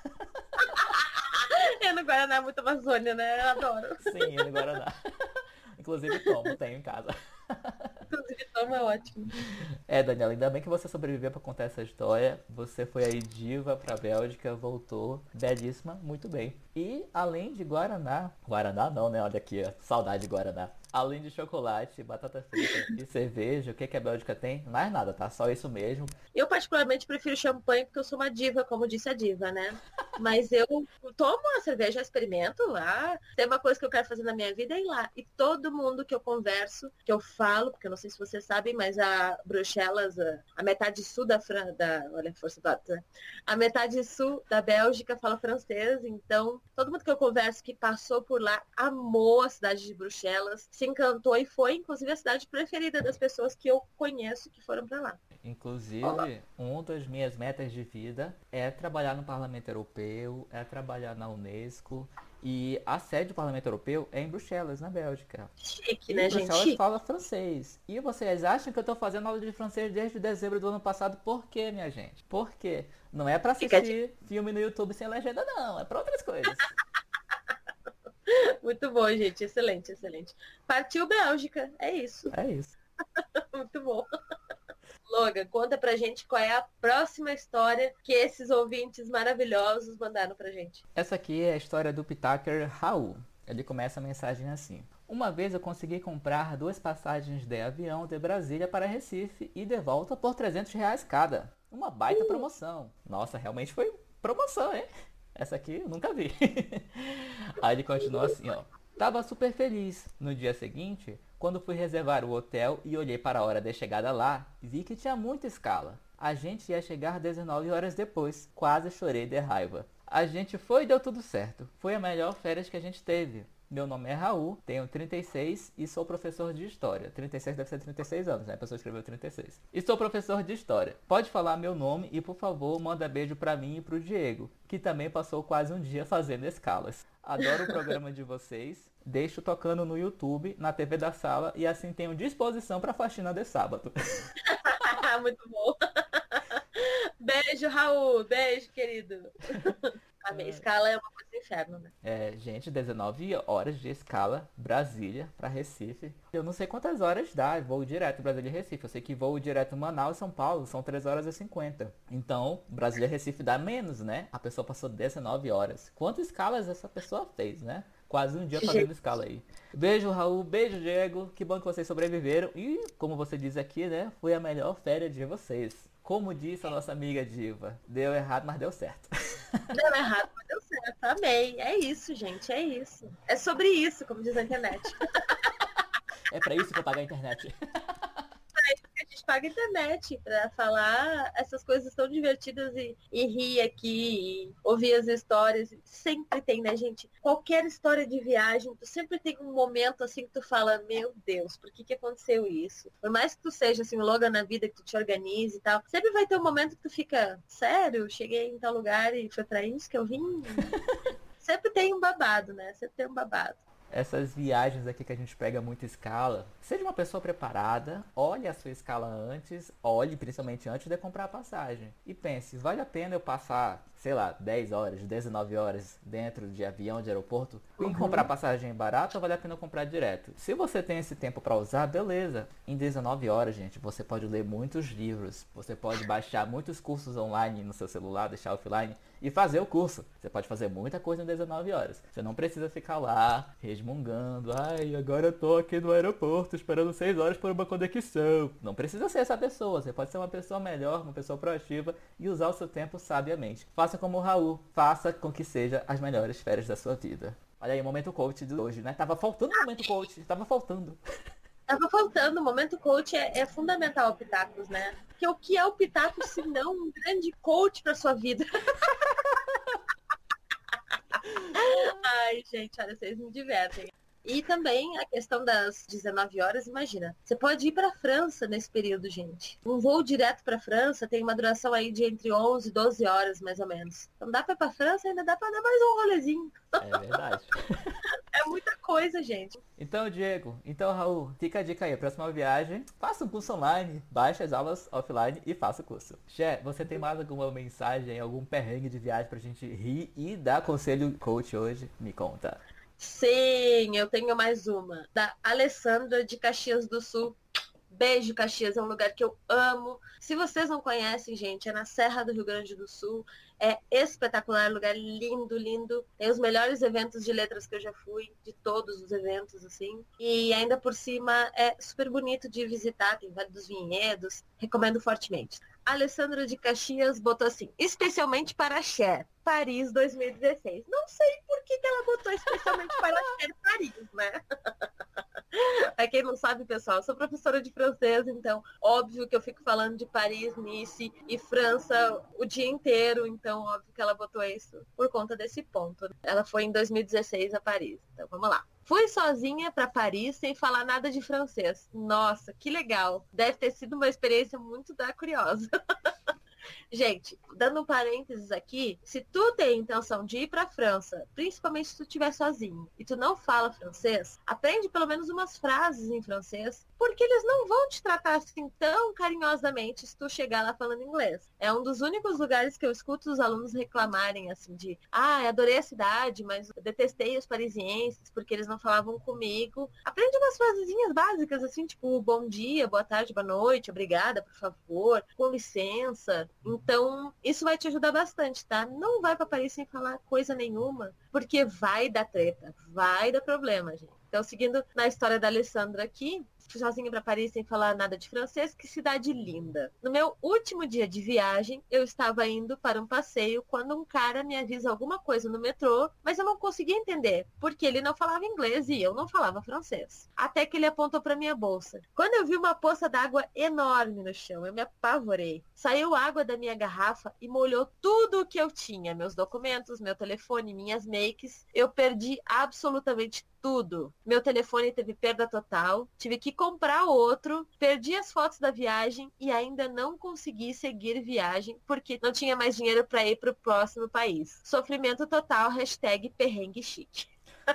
Eno Guaraná é muito Amazônia, né? Eu adoro. Sim, Eno Guaraná. Inclusive tomo, tenho em casa. Inclusive toma, é ótimo. É, Daniela, ainda bem que você sobreviveu pra contar essa história. Você foi aí diva pra Bélgica, voltou, belíssima, muito bem. E além de Guaraná, Guaraná não, né? Olha aqui, ó, saudade de Guaraná. Além de chocolate, batata frita e cerveja, o que, que a Bélgica tem? Mais nada, tá? Só isso mesmo. Eu particularmente prefiro champanhe porque eu sou uma diva, como disse a diva, né? Mas eu tomo a cerveja, experimento lá. Tem uma coisa que eu quero fazer na minha vida é ir lá. E todo mundo que eu converso, que eu falo, porque eu não sei se vocês sabem, mas a Bruxelas, a, a metade sul da França, olha a força do ato, né? A metade sul da Bélgica fala francês, então todo mundo que eu converso que passou por lá amou a cidade de Bruxelas, se encantou e foi, inclusive, a cidade preferida das pessoas que eu conheço que foram para lá. Inclusive, Olá. uma das minhas metas de vida é trabalhar no Parlamento Europeu, é trabalhar na Unesco. E a sede do Parlamento Europeu é em Bruxelas, na Bélgica. Chique, e né, Bruxelas gente? Chique. fala francês. E vocês acham que eu tô fazendo aula de francês desde dezembro do ano passado? Por quê, minha gente? Por quê? Não é pra assistir filme no YouTube sem legenda, não. É pra outras coisas. Muito bom, gente. Excelente, excelente. Partiu Bélgica. É isso. É isso. Muito bom. Logan, conta pra gente qual é a próxima história que esses ouvintes maravilhosos mandaram pra gente. Essa aqui é a história do Pitaker Raul. Ele começa a mensagem assim. Uma vez eu consegui comprar duas passagens de avião de Brasília para Recife e de volta por trezentos reais cada. Uma baita uh. promoção. Nossa, realmente foi promoção, hein? Essa aqui eu nunca vi. Aí ele continua assim, ó. Tava super feliz. No dia seguinte, quando fui reservar o hotel e olhei para a hora de chegada lá, vi que tinha muita escala. A gente ia chegar dezenove horas depois. Quase chorei de raiva. A gente foi e deu tudo certo. Foi a melhor férias que a gente teve. Meu nome é Raul, tenho trinta e seis e sou professor de História. trinta e seis deve ser trinta e seis anos, né? A pessoa escreveu trinta e seis. E sou professor de História. Pode falar meu nome e, por favor, manda beijo pra mim e pro Diego, que também passou quase um dia fazendo escalas. Adoro o programa de vocês. Deixo tocando no YouTube, na T V da sala e assim tenho disposição pra faxina de sábado. Muito bom. Beijo, Raul. Beijo, querido. A minha escala é uma coisa do inferno, né? É, gente, dezenove horas de escala Brasília pra Recife. Eu não sei quantas horas dá voo direto Brasília e Recife. Eu sei que voo direto Manaus e São Paulo são três horas e cinquenta. Então, Brasília e Recife dá menos, né? A pessoa passou dezenove horas. Quantas escalas essa pessoa fez, né? Quase um dia fazendo escala aí. Beijo, Raul. Beijo, Diego. Que bom que vocês sobreviveram. E, como você diz aqui, né? Foi a melhor férias de vocês. Como disse a nossa amiga Diva. Deu errado, mas deu certo. Deu errado, mas deu certo. Amei. É isso, gente. É isso. É sobre isso, como diz a internet. É pra isso que eu pago a internet. É isso que a gente paga a internet. Pra falar essas coisas tão divertidas e, e rir aqui, e ouvir as histórias. Sempre tem, né, gente? Qualquer história de viagem, tu sempre tem um momento assim que tu fala, meu Deus, por que que aconteceu isso? Por mais que tu seja assim, um Logan na vida, que tu te organize e tal, sempre vai ter um momento que tu fica, sério? Cheguei em tal lugar e foi pra isso que eu vim? Sempre tem um babado, né? Sempre tem um babado. Essas viagens aqui que a gente pega muita escala, seja uma pessoa preparada, olhe a sua escala antes, olhe principalmente antes de comprar a passagem. E pense, vale a pena eu passar, sei lá, dez horas, dezenove horas dentro de avião, de aeroporto, uhum. e comprar passagem barata ou vale a pena eu comprar direto? Se você tem esse tempo para usar, beleza. Em dezenove horas, gente, você pode ler muitos livros, você pode baixar muitos cursos online no seu celular, deixar offline e fazer o curso. Você pode fazer muita coisa em dezenove horas. Você não precisa ficar lá resmungando. Ai, agora eu tô aqui no aeroporto esperando seis horas por uma conexão. Não precisa ser essa pessoa. Você pode ser uma pessoa melhor, uma pessoa proativa e usar o seu tempo sabiamente. Faça como o Raul. Faça com que seja as melhores férias da sua vida. Olha aí, o momento coach de hoje, né? Tava faltando o momento coach. Tava faltando. Tava faltando, o momento coach é, é fundamental, Pitacos, né? Porque o que é o Pitacos se não um grande coach pra sua vida? Ai, gente, olha, vocês me divertem. E também a questão das dezenove horas, imagina. Você pode ir pra França nesse período, gente. Um voo direto pra França tem uma duração aí de entre onze e doze horas, mais ou menos. Então dá pra ir pra França, ainda dá pra dar mais um rolezinho. É verdade. É muita coisa, gente. Então, Diego, então, Raul, fica a dica aí. Próxima viagem, faça um curso online, baixe as aulas offline e faça o curso. Xé, você tem mais alguma mensagem, algum perrengue de viagem pra gente rir e dar conselho coach hoje? Me conta. Sim, eu tenho mais uma. Da Alessandra de Caxias do Sul. Beijo, Caxias, é um lugar que eu amo. Se vocês não conhecem, gente, é na Serra do Rio Grande do Sul. É espetacular, lugar lindo, lindo. Tem os melhores eventos de letras que eu já fui, de todos os eventos, assim. E ainda por cima é super bonito de visitar, tem Vale dos Vinhedos. Recomendo fortemente. A Alessandra de Caxias botou assim, especialmente para Cher, Paris dois mil e dezesseis. Não sei por que, que ela botou especialmente para Cher Paris, né? Pra quem não sabe, pessoal, eu sou professora de francês, então óbvio que eu fico falando de Paris, Nice e França o dia inteiro, então óbvio que ela botou isso por conta desse ponto. Ela foi em dois mil e dezesseis a Paris, então vamos lá. Fui sozinha para Paris sem falar nada de francês. Nossa, que legal. Deve ter sido uma experiência muito da curiosa. Gente, dando um parênteses aqui, se tu tem intenção de ir pra França, principalmente se tu estiver sozinho, e tu não fala francês, aprende pelo menos umas frases em francês, porque eles não vão te tratar assim tão carinhosamente se tu chegar lá falando inglês. É um dos únicos lugares que eu escuto os alunos reclamarem, assim, de ah, adorei a cidade, mas eu detestei os parisienses porque eles não falavam comigo. Aprende umas frasezinhas básicas, assim, tipo, bom dia, boa tarde, boa noite, obrigada, por favor, com licença. Então, isso vai te ajudar bastante, tá? Não vai pra Paris sem falar coisa nenhuma, porque vai dar treta, vai dar problema, gente. Então, seguindo na história da Alessandra aqui, sozinha para Paris sem falar nada de francês, que cidade linda. No meu último dia de viagem, eu estava indo para um passeio quando um cara me avisa alguma coisa no metrô, mas eu não conseguia entender, porque ele não falava inglês e eu não falava francês. Até que ele apontou para minha bolsa. Quando eu vi uma poça d'água enorme no chão, eu me apavorei. Saiu água da minha garrafa e molhou tudo o que eu tinha, meus documentos, meu telefone, minhas makes. Eu perdi absolutamente tudo. Meu telefone teve perda total, tive que comprar outro, perdi as fotos da viagem e ainda não consegui seguir viagem porque não tinha mais dinheiro para ir para o próximo país. Sofrimento total, hashtag perrengue chique.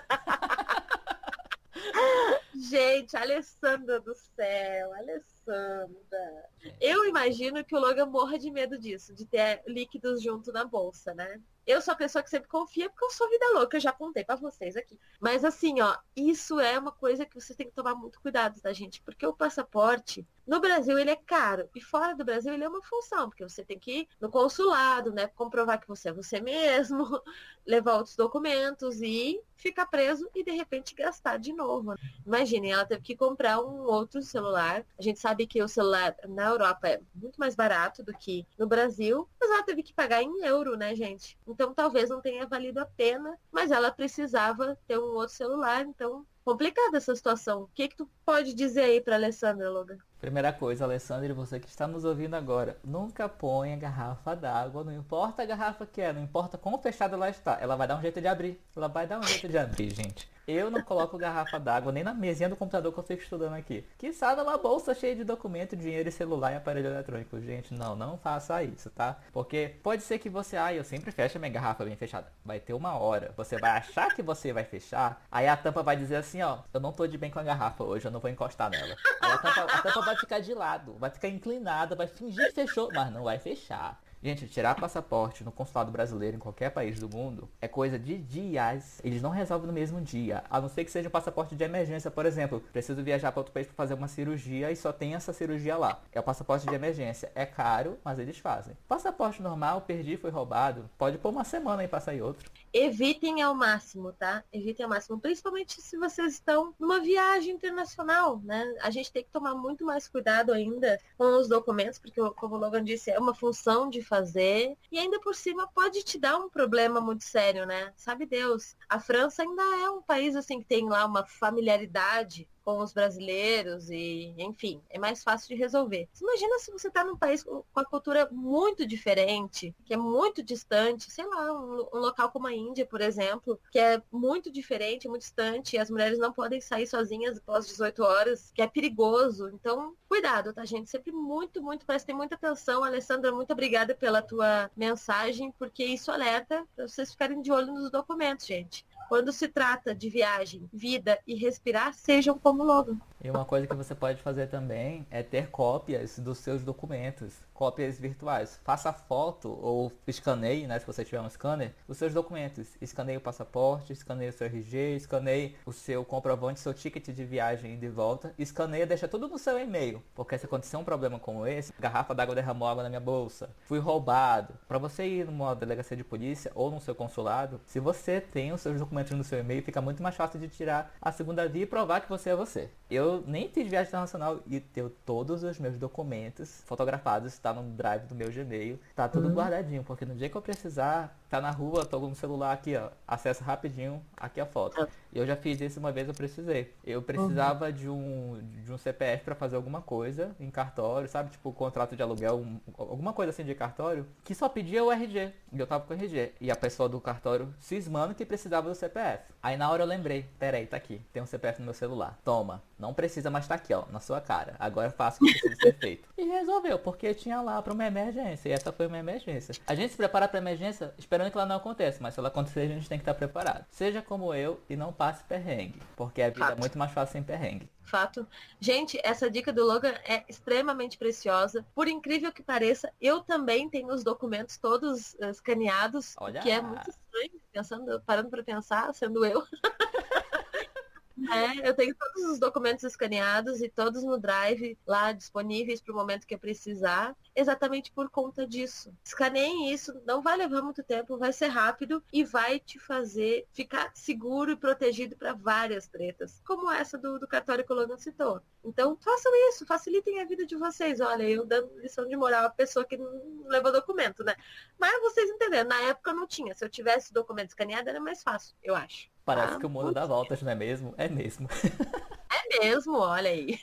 Gente, Alessandra do céu, Alessandra. Eu imagino que o Logan morra de medo disso, de ter líquidos junto na bolsa, né? Eu sou a pessoa que sempre confia porque eu sou vida louca, eu já contei pra vocês aqui. Mas assim, ó, isso é uma coisa que vocês têm que tomar muito cuidado, tá, gente? Porque o passaporte, no Brasil, ele é caro. E fora do Brasil, ele é uma função, porque você tem que ir no consulado, né? Comprovar que você é você mesmo, levar outros documentos e ficar preso e, de repente, gastar de novo. Imaginem, ela teve que comprar um outro celular. A gente sabe que o celular na Europa é muito mais barato do que no Brasil, mas ela teve que pagar em euro, né, gente? Então, talvez não tenha valido a pena, mas ela precisava ter um outro celular, então complicada essa situação. O que que tu pode dizer aí para Alessandra, Logan? Primeira coisa, Alessandra, e você que está nos ouvindo agora, nunca ponha garrafa d'água, não importa a garrafa que é, não importa quão fechada ela está, ela vai dar um jeito de abrir, ela vai dar um jeito de abrir, gente. Eu não coloco garrafa d'água nem na mesinha do computador que eu fico estudando aqui. Quiçá numa bolsa cheia de documento, dinheiro e celular e aparelho eletrônico. Gente, não, não faça isso, tá? Porque pode ser que você, ah, eu sempre fecho a minha garrafa bem fechada. Vai ter uma hora, você vai achar que você vai fechar, aí a tampa vai dizer assim, ó, eu não tô de bem com a garrafa hoje, eu não vou encostar nela. Aí a tampa, a tampa vai ficar de lado, vai ficar inclinada, vai fingir que fechou, mas não vai fechar. Gente, tirar passaporte no consulado brasileiro em qualquer país do mundo é coisa de dias. Eles não resolvem no mesmo dia. A não ser que seja um passaporte de emergência, por exemplo. Preciso viajar para outro país para fazer uma cirurgia e só tem essa cirurgia lá. É o passaporte de emergência. É caro, mas eles fazem. Passaporte normal, perdi, foi roubado. Pode pôr uma semana e passar em outro. Evitem ao máximo, tá? Evitem ao máximo. Principalmente se vocês estão numa viagem internacional, né? A gente tem que tomar muito mais cuidado ainda com os documentos, porque, como o Logan disse, é uma função de fazer. E ainda por cima pode te dar um problema muito sério, né? Sabe Deus. A França ainda é um país, assim, que tem lá uma familiaridade com os brasileiros e, enfim, é mais fácil de resolver. Você imagina se você está num país com a cultura muito diferente, que é muito distante, sei lá, um, um local como a Índia, por exemplo, que é muito diferente, muito distante, e as mulheres não podem sair sozinhas após dezoito horas, que é perigoso. Então, cuidado, tá, gente? Sempre muito, muito, prestem muita atenção. Alessandra, muito obrigada pela tua mensagem, porque isso alerta para vocês ficarem de olho nos documentos, gente. Quando se trata de viagem, vida e respirar, sejam como Logan. E uma coisa que você pode fazer também é ter cópias dos seus documentos, cópias virtuais. Faça foto ou escaneie, né, se você tiver um scanner, os seus documentos. Escaneie o passaporte, escaneie o seu R G, escaneie o seu comprovante, seu ticket de viagem e de volta. Escaneia, deixa tudo no seu e-mail. Porque se acontecer um problema como esse, garrafa d'água derramou água na minha bolsa, fui roubado. Para você ir numa delegacia de polícia ou no seu consulado, se você tem os seus documentos no seu e-mail, fica muito mais fácil de tirar a segunda via e provar que você é você. Eu nem fiz viagem internacional e tenho todos os meus documentos fotografados, tá no drive do meu Gmail, tá tudo uhum. guardadinho, porque no dia que eu precisar, tá na rua, tô com o celular aqui, ó, acessa rapidinho aqui a foto. Eu já fiz isso uma vez, eu precisei. Eu precisava uhum. de um de um C P F pra fazer alguma coisa em cartório, sabe? Tipo, contrato de aluguel, um, alguma coisa assim de cartório, que só pedia o R G. E eu tava com o R G. E a pessoa do cartório cismando que precisava do C P F. Aí na hora eu lembrei, peraí, tá aqui, tem um C P F no meu celular. Toma, não precisa, mas tá aqui, ó, na sua cara. Agora eu faço o que precisa ser feito. E resolveu, porque tinha lá pra uma emergência. E essa foi uma emergência. A gente se prepara pra emergência esperando que ela não aconteça, mas se ela acontecer, a gente tem que estar preparado. Seja como eu e não passe perrengue, porque a vida Fato. é muito mais fácil sem perrengue. Fato. Gente, essa dica do Logan é extremamente preciosa. Por incrível que pareça, eu também tenho os documentos todos uh, escaneados, Olha. que é muito estranho, pensando, parando para pensar, sendo eu. É, eu tenho todos os documentos escaneados e todos no Drive lá disponíveis para o momento que eu precisar, exatamente por conta disso. Escaneiem isso, não vai levar muito tempo, vai ser rápido e vai te fazer ficar seguro e protegido para várias tretas, como essa do, do cartório que o Logan citou. Então, façam isso, facilitem a vida de vocês. Olha, eu dando lição de moral à pessoa que não levou documento, né? Mas vocês entenderam, na época não tinha. Se eu tivesse documento escaneado, era mais fácil, eu acho. Parece ah, que o mundo dá voltas, não é mesmo? É mesmo. É mesmo, olha aí.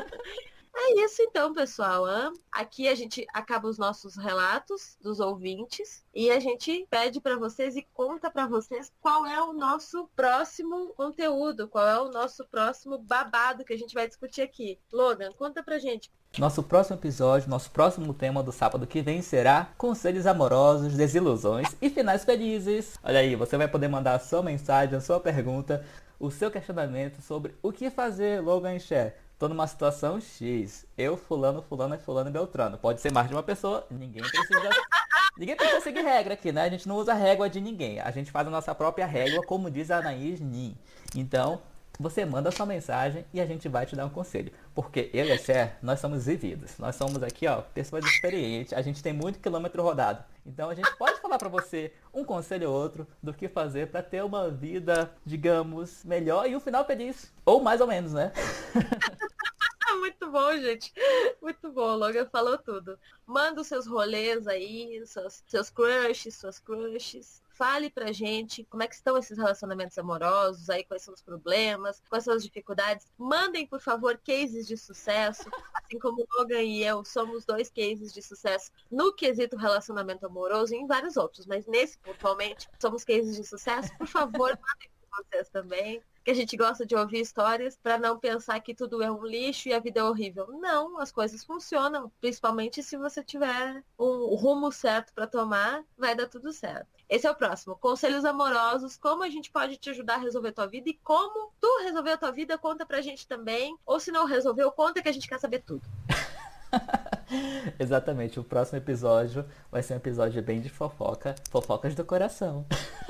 É isso então, pessoal. Aqui a gente acaba os nossos relatos dos ouvintes e a gente pede para vocês e conta para vocês qual é o nosso próximo conteúdo, qual é o nosso próximo babado que a gente vai discutir aqui. Logan, conta pra gente. Nosso próximo episódio, nosso próximo tema do sábado que vem será conselhos amorosos, desilusões e finais felizes. Olha aí, você vai poder mandar a sua mensagem, a sua pergunta, o seu questionamento sobre o que fazer, Logan e Cher. Tô numa situação X. Eu, fulano, fulano e fulano e Beltrano. Pode ser mais de uma pessoa, ninguém precisa... Ninguém precisa seguir regra aqui, né? A gente não usa régua de ninguém. A gente faz a nossa própria régua, como diz a Anaís Nin. Então, você manda sua mensagem e a gente vai te dar um conselho. Porque eu e a Cher, nós somos vividos. Nós somos aqui, ó, pessoas experientes. A gente tem muito quilômetro rodado. Então a gente pode falar pra você um conselho ou outro do que fazer pra ter uma vida, digamos, melhor e um final feliz. Ou mais ou menos, né? Muito bom, gente. Muito bom. O Logan falou tudo. Manda os seus rolês aí, seus, seus crushes, suas crushes. Fale pra gente como é que estão esses relacionamentos amorosos, aí quais são os problemas, quais são as dificuldades. Mandem, por favor, cases de sucesso, assim como o Logan e eu somos dois cases de sucesso no quesito relacionamento amoroso e em vários outros, mas nesse, pontualmente, somos cases de sucesso. Por favor, mandem pra vocês também, que a gente gosta de ouvir histórias para não pensar que tudo é um lixo e a vida é horrível. Não, as coisas funcionam, principalmente se você tiver um rumo certo para tomar, vai dar tudo certo. Esse é o próximo. Conselhos amorosos, como a gente pode te ajudar a resolver a tua vida e como tu resolveu a tua vida, conta pra gente também. Ou se não resolveu, conta que a gente quer saber tudo. Exatamente, o próximo episódio vai ser um episódio bem de fofoca, fofocas do coração.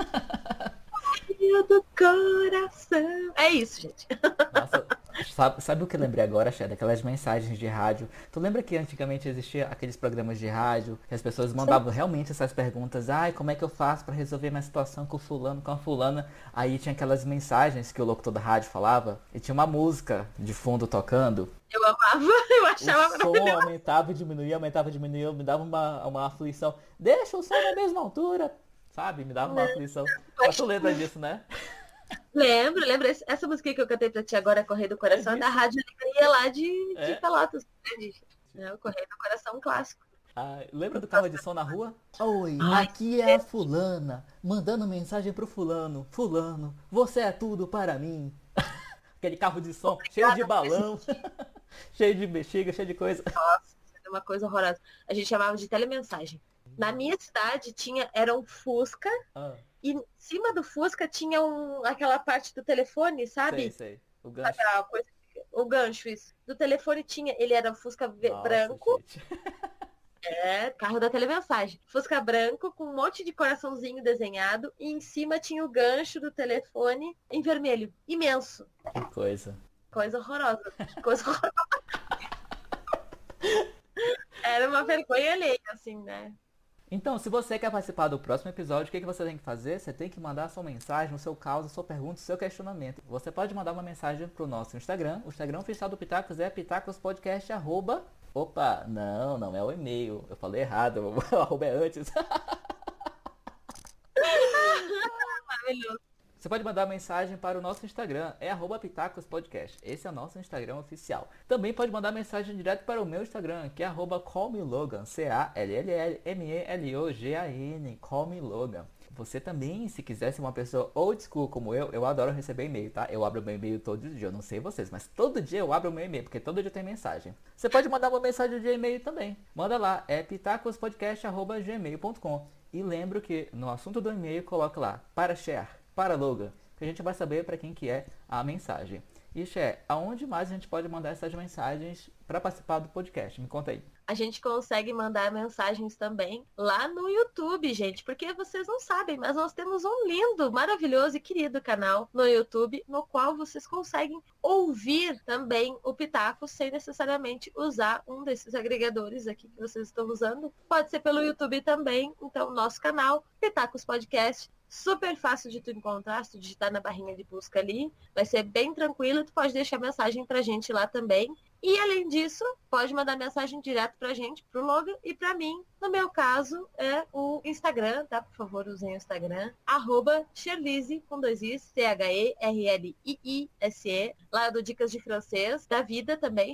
Do coração. É isso, gente. Nossa, sabe, sabe o que eu lembrei agora, Cher? Daquelas mensagens de rádio. Tu lembra que antigamente existia aqueles programas de rádio que as pessoas mandavam Sim. realmente essas perguntas? Ai, como é que eu faço pra resolver minha situação com fulano, com a fulana? Aí tinha aquelas mensagens que o locutor da rádio falava e tinha uma música de fundo tocando. Eu amava, eu achava o som aumentava e diminuía, aumentava e diminuía, me dava uma, uma aflição. Deixa o som na mesma altura. Sabe? Me dava uma aflição. Mas tu lembra disso, né? Lembro, lembro. Essa música que eu cantei pra ti agora, Correio do Coração, é da Rádio Alegria lá de, é? de Pelotas. É o Correio do Coração, um clássico. Ah, lembra do carro de som na rua? Oi, Ai, aqui é a fulana, mandando mensagem pro fulano. Fulano, você é tudo para mim. Aquele carro de som, Obrigada, cheio de balão, cheio de bexiga, cheio de coisa. Nossa, é uma coisa horrorosa. A gente chamava de telemensagem. Na minha cidade tinha, era um Fusca ah. e em cima do Fusca tinha um, aquela parte do telefone, sabe? Sei, sei. O gancho. Coisa, o gancho, isso. Do telefone tinha, ele era um Fusca Nossa, branco. É, carro da telemensagem. Fusca branco com um monte de coraçãozinho desenhado e em cima tinha o gancho do telefone em vermelho. Imenso. Que coisa. Coisa horrorosa. Que coisa horrorosa. Era uma vergonha alheia, assim, né? Então, se você quer participar do próximo episódio, o que, que você tem que fazer? Você tem que mandar sua mensagem, o seu caso, a sua pergunta, o seu questionamento. Você pode mandar uma mensagem pro nosso Instagram. O Instagram oficial do Pitacos é pitacospodcast, arroba... Opa, não, não é o e-mail. Eu falei errado, o arroba é antes. Maravilhoso. Você pode mandar mensagem para o nosso Instagram, é arroba Pitacos Podcast. Esse é o nosso Instagram oficial. Também pode mandar mensagem direto para o meu Instagram, que é arroba callmelogan, C A L L L M E L O G A N, callmelogan. Você também, se quiser ser uma pessoa old school como eu, eu adoro receber e-mail, tá? Eu abro meu e-mail todo dia, eu não sei vocês, mas todo dia eu abro meu e-mail, porque todo dia tem mensagem. Você pode mandar uma mensagem de e-mail também. Manda lá, é pitacospodcast arroba gmail ponto com. E lembro que no assunto do e-mail coloca lá, para share, para Logan, que a gente vai saber para quem que é a mensagem. E Xé, aonde mais a gente pode mandar essas mensagens para participar do podcast? Me conta aí. A gente consegue mandar mensagens também lá no YouTube, gente, porque vocês não sabem, mas nós temos um lindo, maravilhoso e querido canal no YouTube, no qual vocês conseguem ouvir também o Pitaco sem necessariamente usar um desses agregadores aqui que vocês estão usando. Pode ser pelo YouTube também, então nosso canal, Pitacos Podcast. Super fácil de tu encontrar, se tu digitar na barrinha de busca ali, vai ser bem tranquilo, tu pode deixar mensagem pra gente lá também. E além disso, pode mandar mensagem direto pra gente, pro Logan e pra mim. No meu caso, é o Instagram, tá? Por favor, usem o Instagram. Arroba Cherlise, com dois Is, C H E R L I I S E. Lá eu dou dicas de francês, da vida também.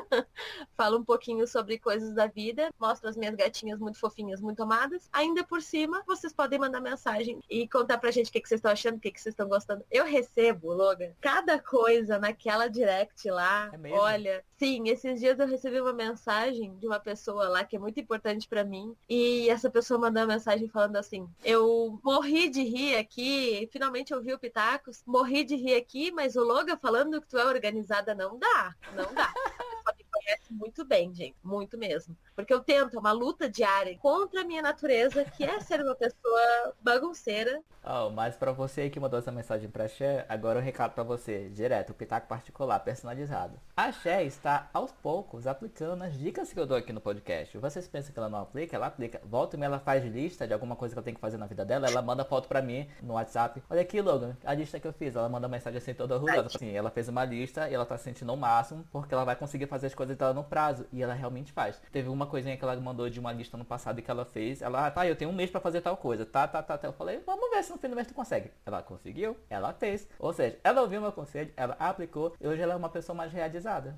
Falo um pouquinho sobre coisas da vida. Mostro as minhas gatinhas muito fofinhas, muito amadas. Ainda por cima, vocês podem mandar mensagem e contar pra gente o que, que vocês estão achando, o que, que vocês estão gostando. Eu recebo, Logan, cada coisa naquela direct lá. É mesmo? Olha, sim, esses dias eu recebi uma mensagem de uma pessoa lá que é muito importante pra mim. E essa pessoa mandou uma mensagem falando assim: eu morri de rir aqui, finalmente ouvi o Pitacos, morri de rir aqui, mas o Logan falando que tu é organizada não dá, não dá. Você me conhece muito bem, gente, muito mesmo. Porque eu tento, é uma luta diária contra a minha natureza, que é ser uma pessoa bagunceira. Oh, mas pra você que mandou essa mensagem pra Xé, agora um recado pra você, direto, o Pitaco particular, personalizado. A Xé está, aos poucos, aplicando as dicas que eu dou aqui no podcast. Vocês pensam que ela não aplica? Ela aplica. Volta e meia, ela faz lista de alguma coisa que ela tem que fazer na vida dela, ela manda foto pra mim no WhatsApp. Olha aqui, Logan, a lista que eu fiz. Ela manda mensagem assim toda orgulhosa. Assim, ela fez uma lista e ela tá se sentindo o máximo, porque ela vai conseguir fazer as coisas dela no prazo. E ela realmente faz. Teve uma coisinha que ela mandou de uma lista no passado que ela fez. Ela, ah, tá, eu tenho um mês pra fazer tal coisa. Tá, tá, tá, tá. Eu falei, vamos ver se no fim do mês tu consegue. Ela conseguiu, ela fez. Ou seja, ela ouviu meu conselho, ela aplicou e hoje ela é uma pessoa mais realizada.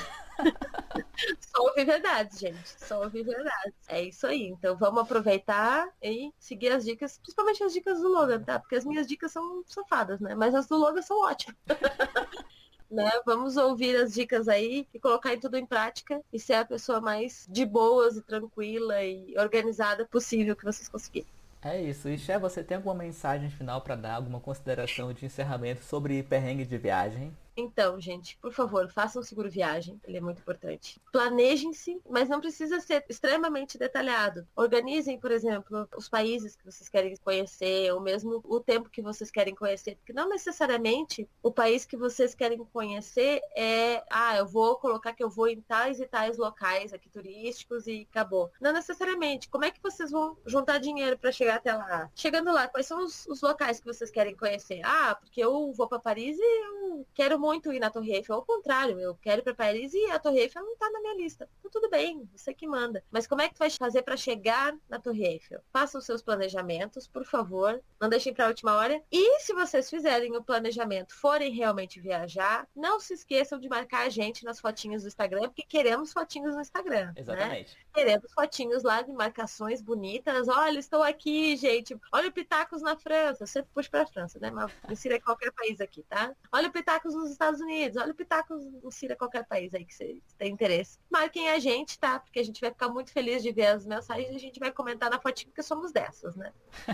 Só ouvir verdades, gente. Só ouvir verdades. É isso aí. Então vamos aproveitar e seguir as dicas, principalmente as dicas do Logan, tá? Porque as minhas dicas são safadas, né? Mas as do Logan são ótimas. Né? Vamos ouvir as dicas aí e colocar em tudo em prática e ser a pessoa mais de boas e tranquila e organizada possível que vocês conseguirem. É isso. E Xé, você tem alguma mensagem final pra dar, alguma consideração de encerramento sobre perrengue de viagem? Então, gente, por favor, façam seguro viagem, ele é muito importante. Planejem-se, mas não precisa ser extremamente detalhado. Organizem, por exemplo, os países que vocês querem conhecer, ou mesmo o tempo que vocês querem conhecer, porque não necessariamente o país que vocês querem conhecer é, ah, eu vou colocar que eu vou em tais e tais locais aqui turísticos e acabou. Não necessariamente. Como é que vocês vão juntar dinheiro para chegar até lá? Chegando lá, quais são os, os locais que vocês querem conhecer? Ah, porque eu vou para Paris e eu quero muito ir na Torre Eiffel. Ao contrário, eu quero ir para Paris e a Torre Eiffel não tá na minha lista. Então tudo bem, você que manda. Mas como é que tu vai fazer para chegar na Torre Eiffel? Façam os seus planejamentos, por favor. Não deixem para a última hora. E se vocês fizerem o planejamento, forem realmente viajar, não se esqueçam de marcar a gente nas fotinhas do Instagram, porque queremos fotinhos no Instagram. Exatamente. Né? Queremos fotinhos lá de marcações bonitas. Olha, estou aqui, gente. Olha o Pitacos na França. Eu sempre puxo para a França, né? Mas insira qualquer país aqui, tá? Olha o Pitacos nos Estados Unidos, olha o Pitacos, insira qualquer país aí que você tem interesse. Marquem a gente, tá? Porque a gente vai ficar muito feliz de ver as mensagens e a gente vai comentar na fotinha, porque somos dessas, né?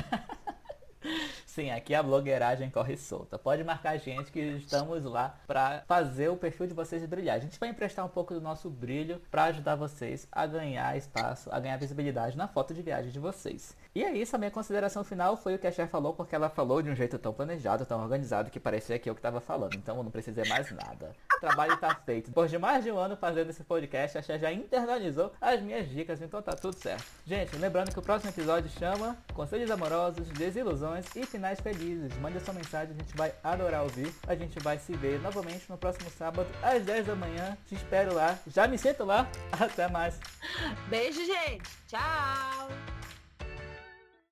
Sim, aqui a blogueiragem corre solta. Pode marcar a gente que estamos lá para fazer o perfil de vocês brilhar. A gente vai emprestar um pouco do nosso brilho para ajudar vocês a ganhar espaço, a ganhar visibilidade na foto de viagem de vocês. E é isso, a minha consideração final foi o que a Cher falou, porque ela falou de um jeito tão planejado, tão organizado, que parecia que eu que estava falando. Então eu não precisei mais nada. O trabalho está feito. Depois de mais de um ano fazendo esse podcast, a Cher já internalizou as minhas dicas, então tá tudo certo. Gente, lembrando que o próximo episódio chama Conselhos Amorosos, Desilusões e Finais Felizes. Mande a sua mensagem, a gente vai adorar ouvir. A gente vai se ver novamente no próximo sábado, às dez da manhã. Te espero lá. Já me sinto lá. Até mais. Beijo, gente. Tchau.